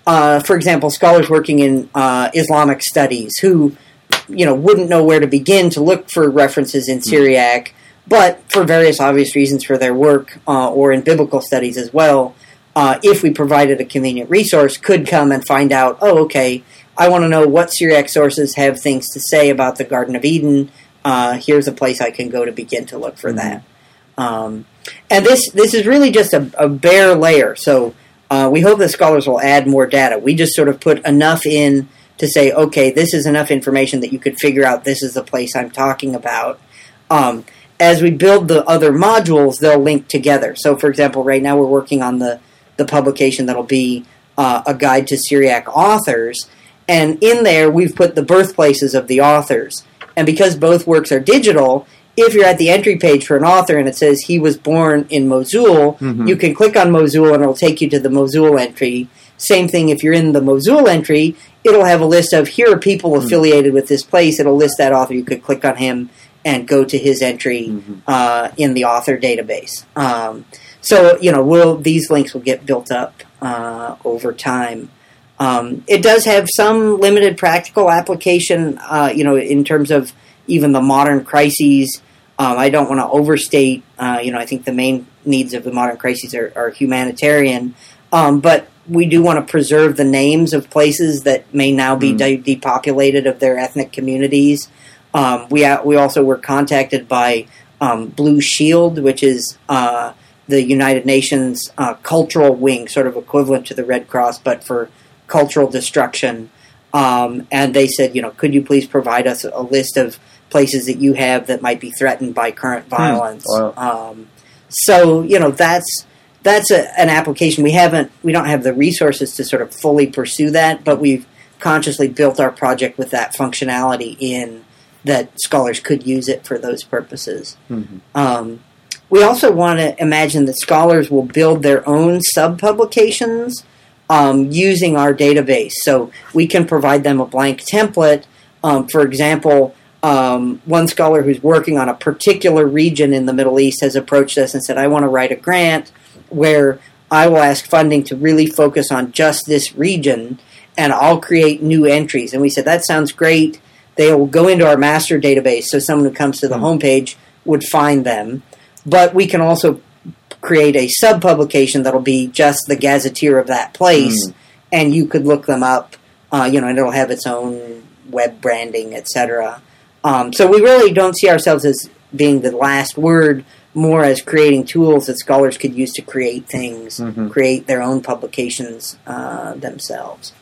uh, for example, scholars working in uh, Islamic studies who, you know, wouldn't know where to begin to look for references in Syriac, but for various obvious reasons for their work, uh, or in biblical studies as well, uh, if we provided a convenient resource, could come and find out, oh, okay, I want to know what Syriac sources have things to say about the Garden of Eden. Uh, here's a place I can go to begin to look for that. Um, and this this is really just a, a bare layer, so uh, we hope that scholars will add more data. We just sort of put enough in to say, okay, this is enough information that you could figure out this is the place I'm talking about. Um, as we build the other modules, they'll link together. So, for example, right now we're working on the, the publication that'll be uh, a guide to Syriac authors, and in there we've put the birthplaces of the authors. And because both works are digital, if you're at the entry page for an author and it says he was born in Mosul, mm-hmm. you can click on Mosul and it'll take you to the Mosul entry. Same thing if you're in the Mosul entry, it'll have a list of here are people mm-hmm. affiliated with this place. It'll list that author. You could click on him and go to his entry mm-hmm. uh, in the author database. Um, so, you know, we'll, these links will get built up uh, over time. Um, it does have some limited practical application, uh, you know, in terms of even the modern crises. Um, I don't want to overstate, uh, you know, I think the main needs of the modern crises are, are humanitarian. Um, but we do want to preserve the names of places that may now be mm. de- depopulated of their ethnic communities. Um, we uh, we also were contacted by um, Blue Shield, which is uh, the United Nations uh, cultural wing, sort of equivalent to the Red Cross, but for cultural destruction. Um, and they said, you know, could you please provide us a list of places that you have that might be threatened by current violence? Hmm. Wow. Um, so, you know, that's that's a, an application. We haven't, we don't have the resources to sort of fully pursue that, but we've consciously built our project with that functionality in that scholars could use it for those purposes. Mm-hmm. Um, we also want to imagine that scholars will build their own sub-publications um, using our database. So we can provide them a blank template. Um, for example, um, one scholar who's working on a particular region in the Middle East has approached us and said, I want to write a grant where I will ask funding to really focus on just this region, and I'll create new entries. And we said, that sounds great. They will go into our master database, so someone who comes to the mm. homepage would find them. But we can also create a sub-publication that'll be just the gazetteer of that place, mm. and you could look them up, uh, you know, and it'll have its own web branding, et cetera. Um, so we really don't see ourselves as being the last word, more as creating tools that scholars could use to create things, mm-hmm. create their own publications uh, themselves.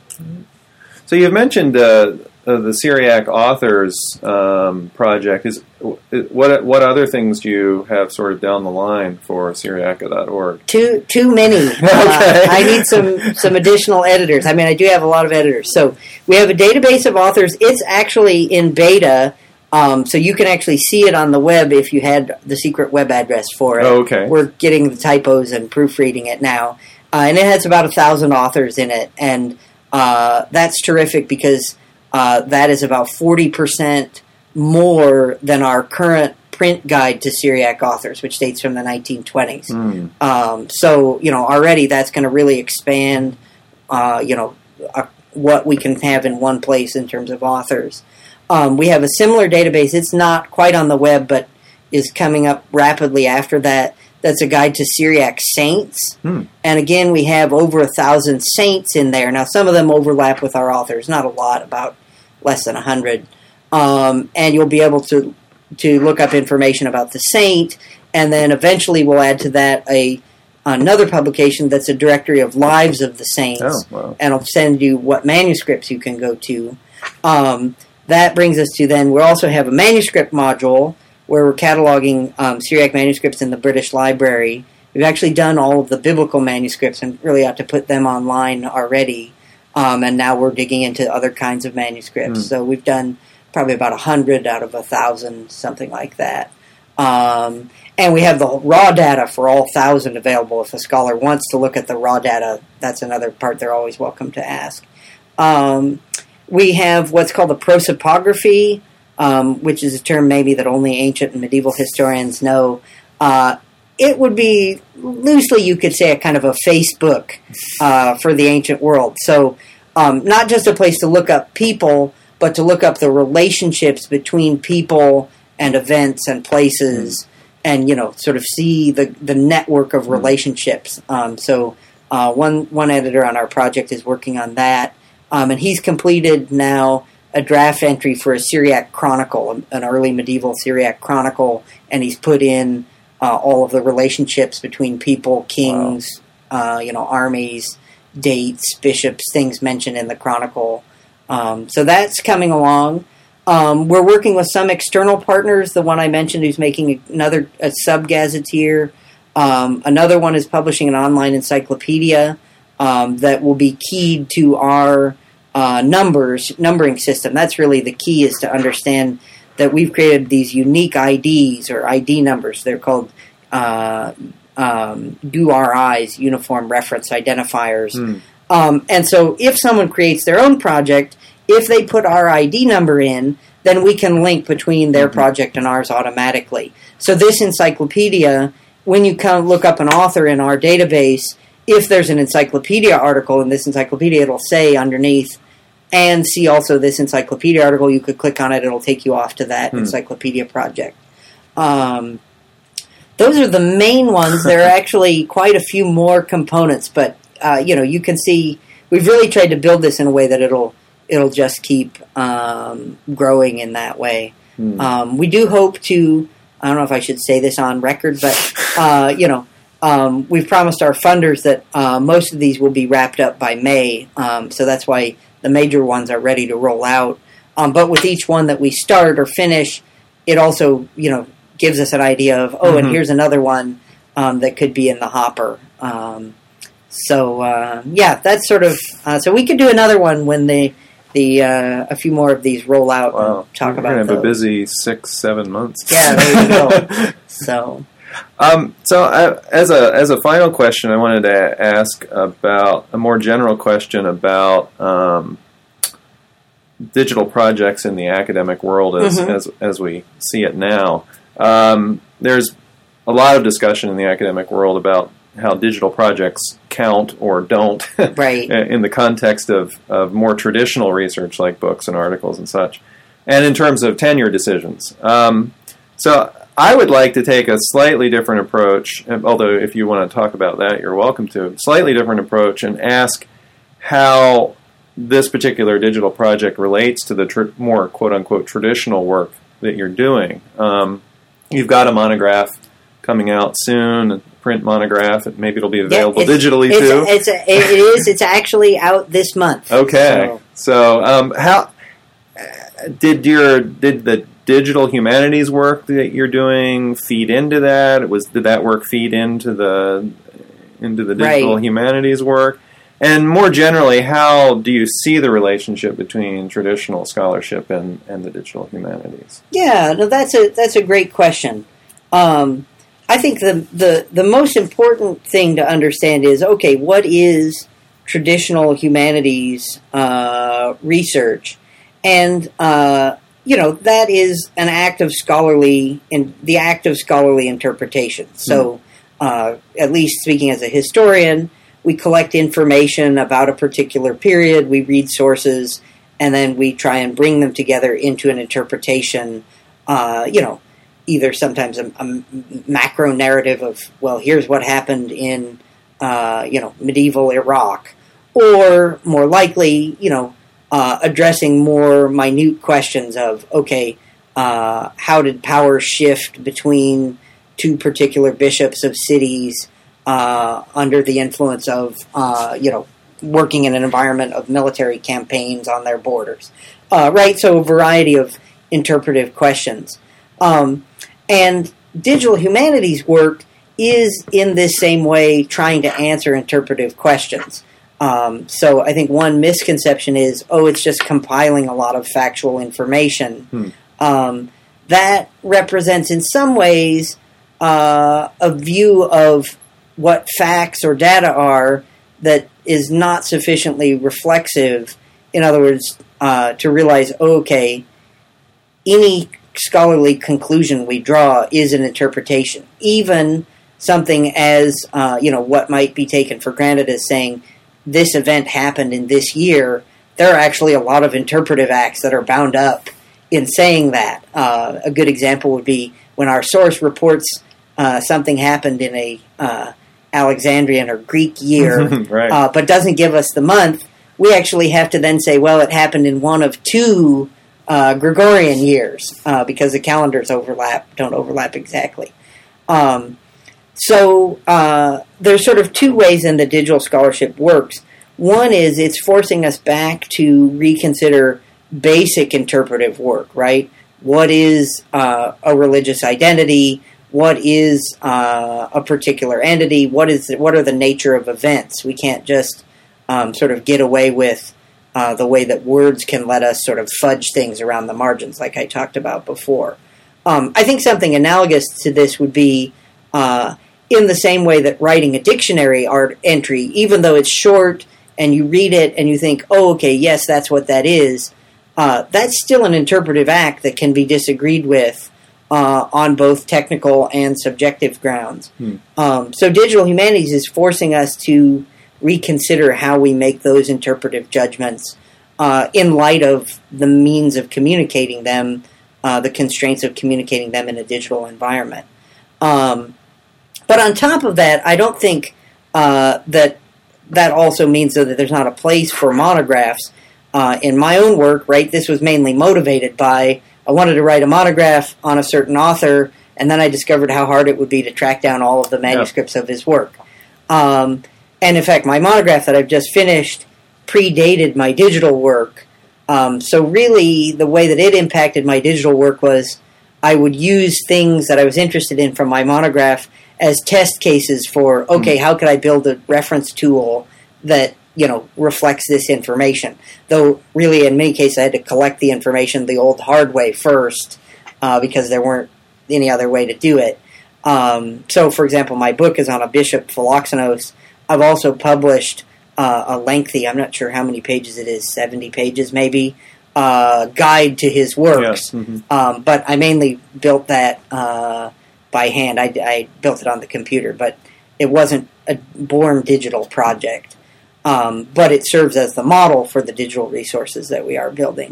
So you've mentioned uh, uh, the Syriac Authors um, project. Is what what other things do you have sort of down the line for Syriaca dot org? Too too many. okay. uh, I need some some additional editors. I mean, I do have a lot of editors. So we have a database of authors. It's actually in beta. Um, so you can actually see it on the web if you had the secret web address for it. Oh, okay. We're getting the typos and proofreading it now. Uh, and it has about a thousand authors in it. And uh, that's terrific because uh, that is about forty percent more than our current print guide to Syriac authors, which dates from the nineteen twenties. Mm. Um, so, you know, already that's going to really expand, uh, you know, uh, what we can have in one place in terms of authors. Um, we have a similar database. It's not quite on the web, but is coming up rapidly after that. That's a guide to Syriac saints. Hmm. And again, we have over a thousand saints in there. Now, some of them overlap with our authors. Not a lot, about less than a hundred. Um, and you'll be able to to look up information about the saint. And then eventually we'll add to that a another publication that's a directory of lives of the saints. Oh, wow. And it'll send you what manuscripts you can go to. Um That brings us to then, we also have a manuscript module where we're cataloging um, Syriac manuscripts in the British Library. We've actually done all of the biblical manuscripts and really ought to put them online already. Um, and now we're digging into other kinds of manuscripts. Mm. So we've done probably about one hundred out of one thousand, something like that. Um, and we have the raw data for all one thousand available. If a scholar wants to look at the raw data, that's another part they're always welcome to ask. Um, We have what's called the prosopography, um, which is a term maybe that only ancient and medieval historians know. Uh, it would be, loosely you could say, a kind of a Facebook uh, for the ancient world. So um, not just a place to look up people, but to look up the relationships between people and events and places, mm. and, you know, sort of see the, the network of relationships. Um, so uh, one one editor on our project is working on that, um, and he's completed now a draft entry for a Syriac chronicle, an early medieval Syriac chronicle, and he's put in uh, all of the relationships between people, kings, wow. uh, you know, armies, dates, bishops, things mentioned in the chronicle. Um, so that's coming along. Um, we're working with some external partners. The one I mentioned who's making another a sub-gazetteer. Um, another one is publishing an online encyclopedia um, that will be keyed to our uh, numbers, numbering system. That's really the key, is to understand that we've created these unique I Ds or I D numbers. They're called uh, um, U R Is, Uniform Reference Identifiers. Mm. Um, and so if someone creates their own project, if they put our I D number in, then we can link between their mm-hmm. project and ours automatically. So this encyclopedia, when you come look up an author in our database, if there's an encyclopedia article in this encyclopedia, it'll say underneath, and see also this encyclopedia article. You could click on it. It'll take you off to that mm. encyclopedia project. Um, those are the main ones. There are actually quite a few more components, but uh, you know, you can see we've really tried to build this in a way that it'll it'll just keep um, growing in that way. Mm. Um, we do hope to. I don't know if I should say this on record, but uh, you know, um, we've promised our funders that uh, most of these will be wrapped up by May. Um, so that's why the major ones are ready to roll out. Um, but with each one that we start or finish, it also, you know, gives us an idea of, oh, mm-hmm. and here's another one um, that could be in the hopper. Um, so uh, yeah, that's sort of. Uh, so we could do another one when the the uh, a few more of these roll out. Wow. And talk We're about. Have those. a busy six, seven months. Yeah, there you go. So. Um, so, I, as a as a final question, I wanted to ask about a more general question about um, digital projects in the academic world as mm-hmm. as, as we see it now. Um, there's a lot of discussion in the academic world about how digital projects count or don't, right. in the context of, of more traditional research like books and articles and such, and in terms of tenure decisions. Um, so. I would like to take a slightly different approach, although if you want to talk about that, you're welcome to. Slightly different approach, and ask how this particular digital project relates to the tr- more quote-unquote traditional work that you're doing. Um, you've got a monograph coming out soon, a print monograph, and maybe it'll be available yeah, it's, digitally it's, too. It's a, it is. It's actually out this month. Okay, so, so um, how did your did the digital humanities work that you're doing feed into that? Was did that work feed into the into the digital right. humanities work? And more generally, how do you see the relationship between traditional scholarship and, and the digital humanities? Yeah, no, that's a that's a great question. Um, I think the, the the most important thing to understand is, okay, what is traditional humanities uh, research? And uh, you know, that is an act of scholarly, in the act of scholarly interpretation. So, uh, at least speaking as a historian, we collect information about a particular period, we read sources, and then we try and bring them together into an interpretation, uh, you know, either sometimes a, a macro narrative of, well, here's what happened in, uh, you know, medieval Iraq, or more likely, you know, Uh, addressing more minute questions of, okay, uh, how did power shift between two particular bishops of cities uh, under the influence of, uh, you know, working in an environment of military campaigns on their borders, uh, right? So a variety of interpretive questions. Um, and digital humanities work is in this same way trying to answer interpretive questions. Um, so I think one misconception is, oh, it's just compiling a lot of factual information. Hmm. Um, that represents in some ways uh, a view of what facts or data are that is not sufficiently reflexive. In other words, uh, to realize, oh, okay, any scholarly conclusion we draw is an interpretation. Even something as, uh, you know, what might be taken for granted as saying this event happened in this year, there are actually a lot of interpretive acts that are bound up in saying that. Uh, a good example would be when our source reports uh, something happened in a uh, Alexandrian or Greek year, right. uh, but doesn't give us the month, we actually have to then say, well, it happened in one of two uh, Gregorian years, uh, because the calendars overlap, don't overlap exactly. Um, so uh, there's sort of two ways in the digital scholarship works. One is it's forcing us back to reconsider basic interpretive work, right? What is uh, a religious identity? What is uh, a particular entity? What is what are the nature of events? We can't just um, sort of get away with uh, the way that words can let us sort of fudge things around the margins, like I talked about before. Um, I think something analogous to this would be uh, in the same way that writing a dictionary art entry, even though it's short and you read it and you think, oh, okay, yes, that's what that is, uh, that's still an interpretive act that can be disagreed with uh, on both technical and subjective grounds. Hmm. Um, so digital humanities is forcing us to reconsider how we make those interpretive judgments uh, in light of the means of communicating them, uh, the constraints of communicating them in a digital environment. Um, but on top of that, I don't think uh, that that also means that there's not a place for monographs. Uh, in my own work, right, this was mainly motivated by, I wanted to write a monograph on a certain author, and then I discovered how hard it would be to track down all of the manuscripts yeah. of his work. Um, and in fact, my monograph that I've just finished predated my digital work. Um, so really, the way that it impacted my digital work was I would use things that I was interested in from my monograph as test cases for, okay, mm. how could I build a reference tool that, you know, reflects this information? Though, really, in many cases, I had to collect the information the old hard way first uh, because there weren't any other way to do it. Um, so, for example, my book is on a bishop, Philoxenos. I've also published uh, a lengthy, I'm not sure how many pages it is, seventy pages maybe, uh, guide to his works. Yes. Mm-hmm. Um, but I mainly built that uh, by hand. I, I built it on the computer, but it wasn't a born digital project. Um, but it serves as the model for the digital resources that we are building.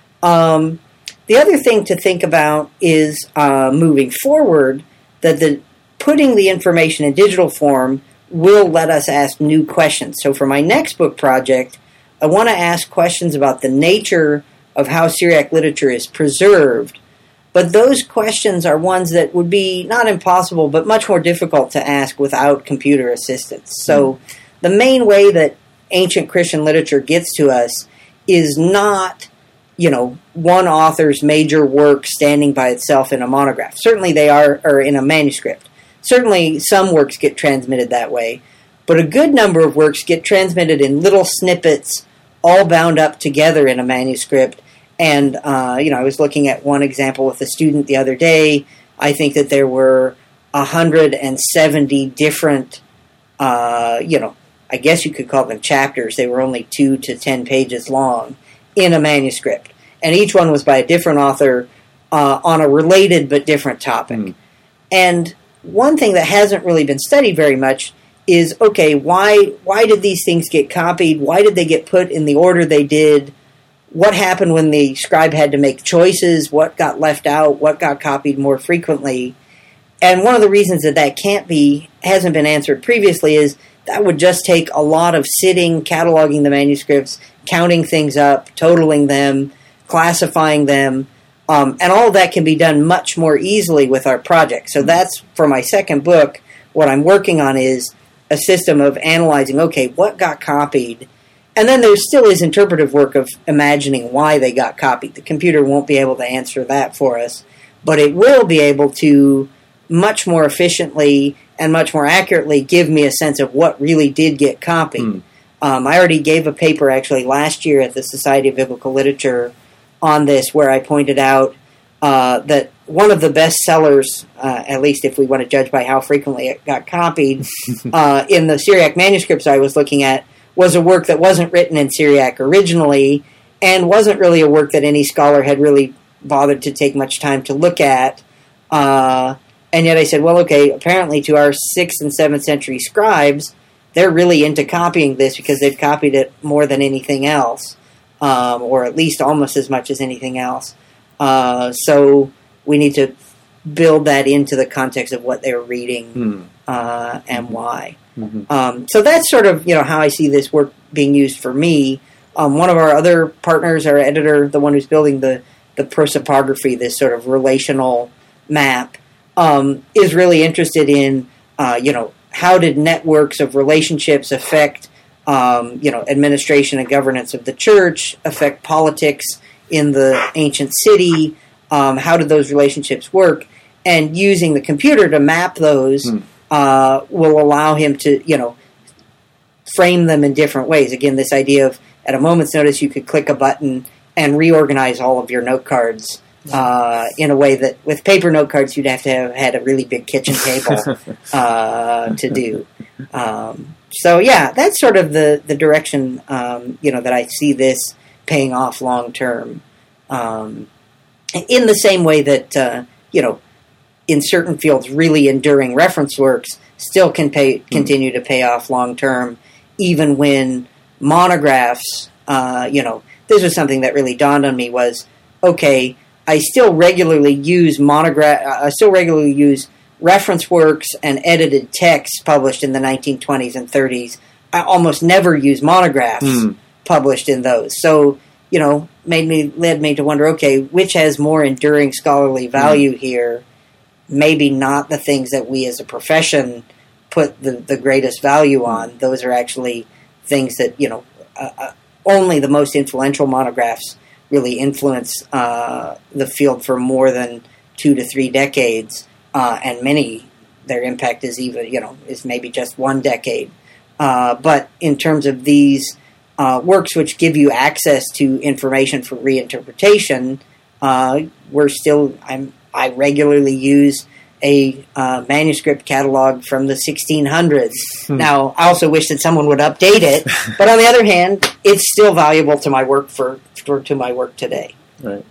Um, the other thing to think about is uh, moving forward, that the putting the information in digital form will let us ask new questions. So for my next book project, I want to ask questions about the nature of how Syriac literature is preserved. But those questions are ones that would be not impossible, but much more difficult to ask without computer assistance. So the main way that ancient Christian literature gets to us is not, you know, one author's major work standing by itself in a monograph. Certainly they are, or in a manuscript. Certainly some works get transmitted that way, but a good number of works get transmitted in little snippets, all bound up together in a manuscript. And, uh, you know, I was looking at one example with a student the other day. I think that there were one hundred seventy different, uh, you know, I guess you could call them chapters. They were only two to ten pages long in a manuscript. And each one was by a different author uh, on a related but different topic. Mm. And one thing that hasn't really been studied very much is, okay, why why did these things get copied? Why did they get put in the order they did? What happened when the scribe had to make choices? What got left out? What got copied more frequently? And one of the reasons that that can't be, hasn't been answered previously is that would just take a lot of sitting, cataloging the manuscripts, counting things up, totaling them, classifying them, um, and all of that can be done much more easily with our project. So that's, for my second book, what I'm working on is a system of analyzing, okay, what got copied? And then there still is interpretive work of imagining why they got copied. The computer won't be able to answer that for us, but it will be able to much more efficiently and much more accurately give me a sense of what really did get copied. Mm. Um, I already gave a paper actually last year at the Society of Biblical Literature on this, where I pointed out uh, that one of the best sellers, uh, at least if we want to judge by how frequently it got copied, uh, in the Syriac manuscripts I was looking at, was a work that wasn't written in Syriac originally, and wasn't really a work that any scholar had really bothered to take much time to look at. Uh, And yet I said, well, okay, apparently to our sixth and seventh century scribes, they're really into copying this because they've copied it more than anything else, um, or at least almost as much as anything else. Uh, so we need to build that into the context of what they're reading mm. uh, and why. Mm-hmm. Um, so that's sort of, you know, how I see this work being used for me. Um, one of our other partners, our editor, the one who's building the, the prosopography, this sort of relational map, um, is really interested in, uh, you know, how did networks of relationships affect, um, you know, administration and governance of the church, affect politics in the ancient city, um, how did those relationships work? And using the computer to map those mm. uh, will allow him to, you know, frame them in different ways. Again, this idea of at a moment's notice you could click a button and reorganize all of your note cards uh, in a way that with paper note cards you'd have to have had a really big kitchen table uh, to do. Um, so yeah, that's sort of the, the direction, um, you know, that I see this paying off long term. Um, in the same way that, uh, you know, in certain fields, really enduring reference works still can pay, continue to pay off long term, even when monographs, uh, you know, this was something that really dawned on me was, okay, I still regularly use monograph, I still regularly use reference works and edited texts published in the nineteen twenties and thirties. I almost never use monographs mm. published in those. So, you know, made me led me to wonder, okay, which has more enduring scholarly value mm. here? Maybe not the things that we as a profession put the, the greatest value on. Those are actually things that, you know, uh, uh, only the most influential monographs really influence uh, the field for more than two to three decades, uh, and many, their impact is even, you know, is maybe just one decade. Uh, but in terms of these uh, works which give you access to information for reinterpretation, uh, we're still, I'm, I regularly use a uh, manuscript catalog from the sixteen hundreds. Hmm. Now, I also wish that someone would update it, but on the other hand, it's still valuable to my work for, for to my work today. Right.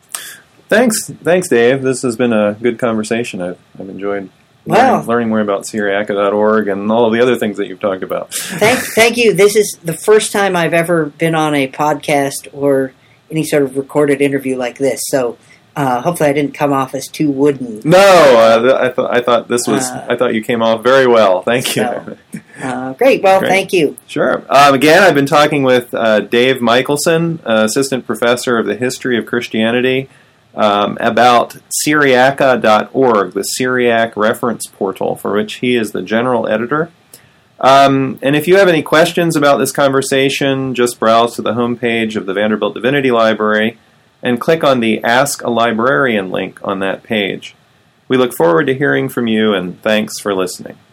Thanks, thanks, Dave. This has been a good conversation. I've, I've enjoyed learning, wow. learning more about Syriaca dot org and all of the other things that you've talked about. Thank, thank you. This is the first time I've ever been on a podcast or any sort of recorded interview like this, so. Uh, hopefully, I didn't come off as too wooden. No, uh, I thought I thought this was. Uh, I thought you came off very well. Thank you. So, uh, great. Well, great. Thank you. Sure. Um, again, I've been talking with uh, Dave Michelson, uh, assistant professor of the history of Christianity, um, about Syriaca dot org, the Syriac reference portal, for which he is the general editor. Um, and if you have any questions about this conversation, just browse to the homepage of the Vanderbilt Divinity Library and click on the Ask a Librarian link on that page. We look forward to hearing from you, and thanks for listening.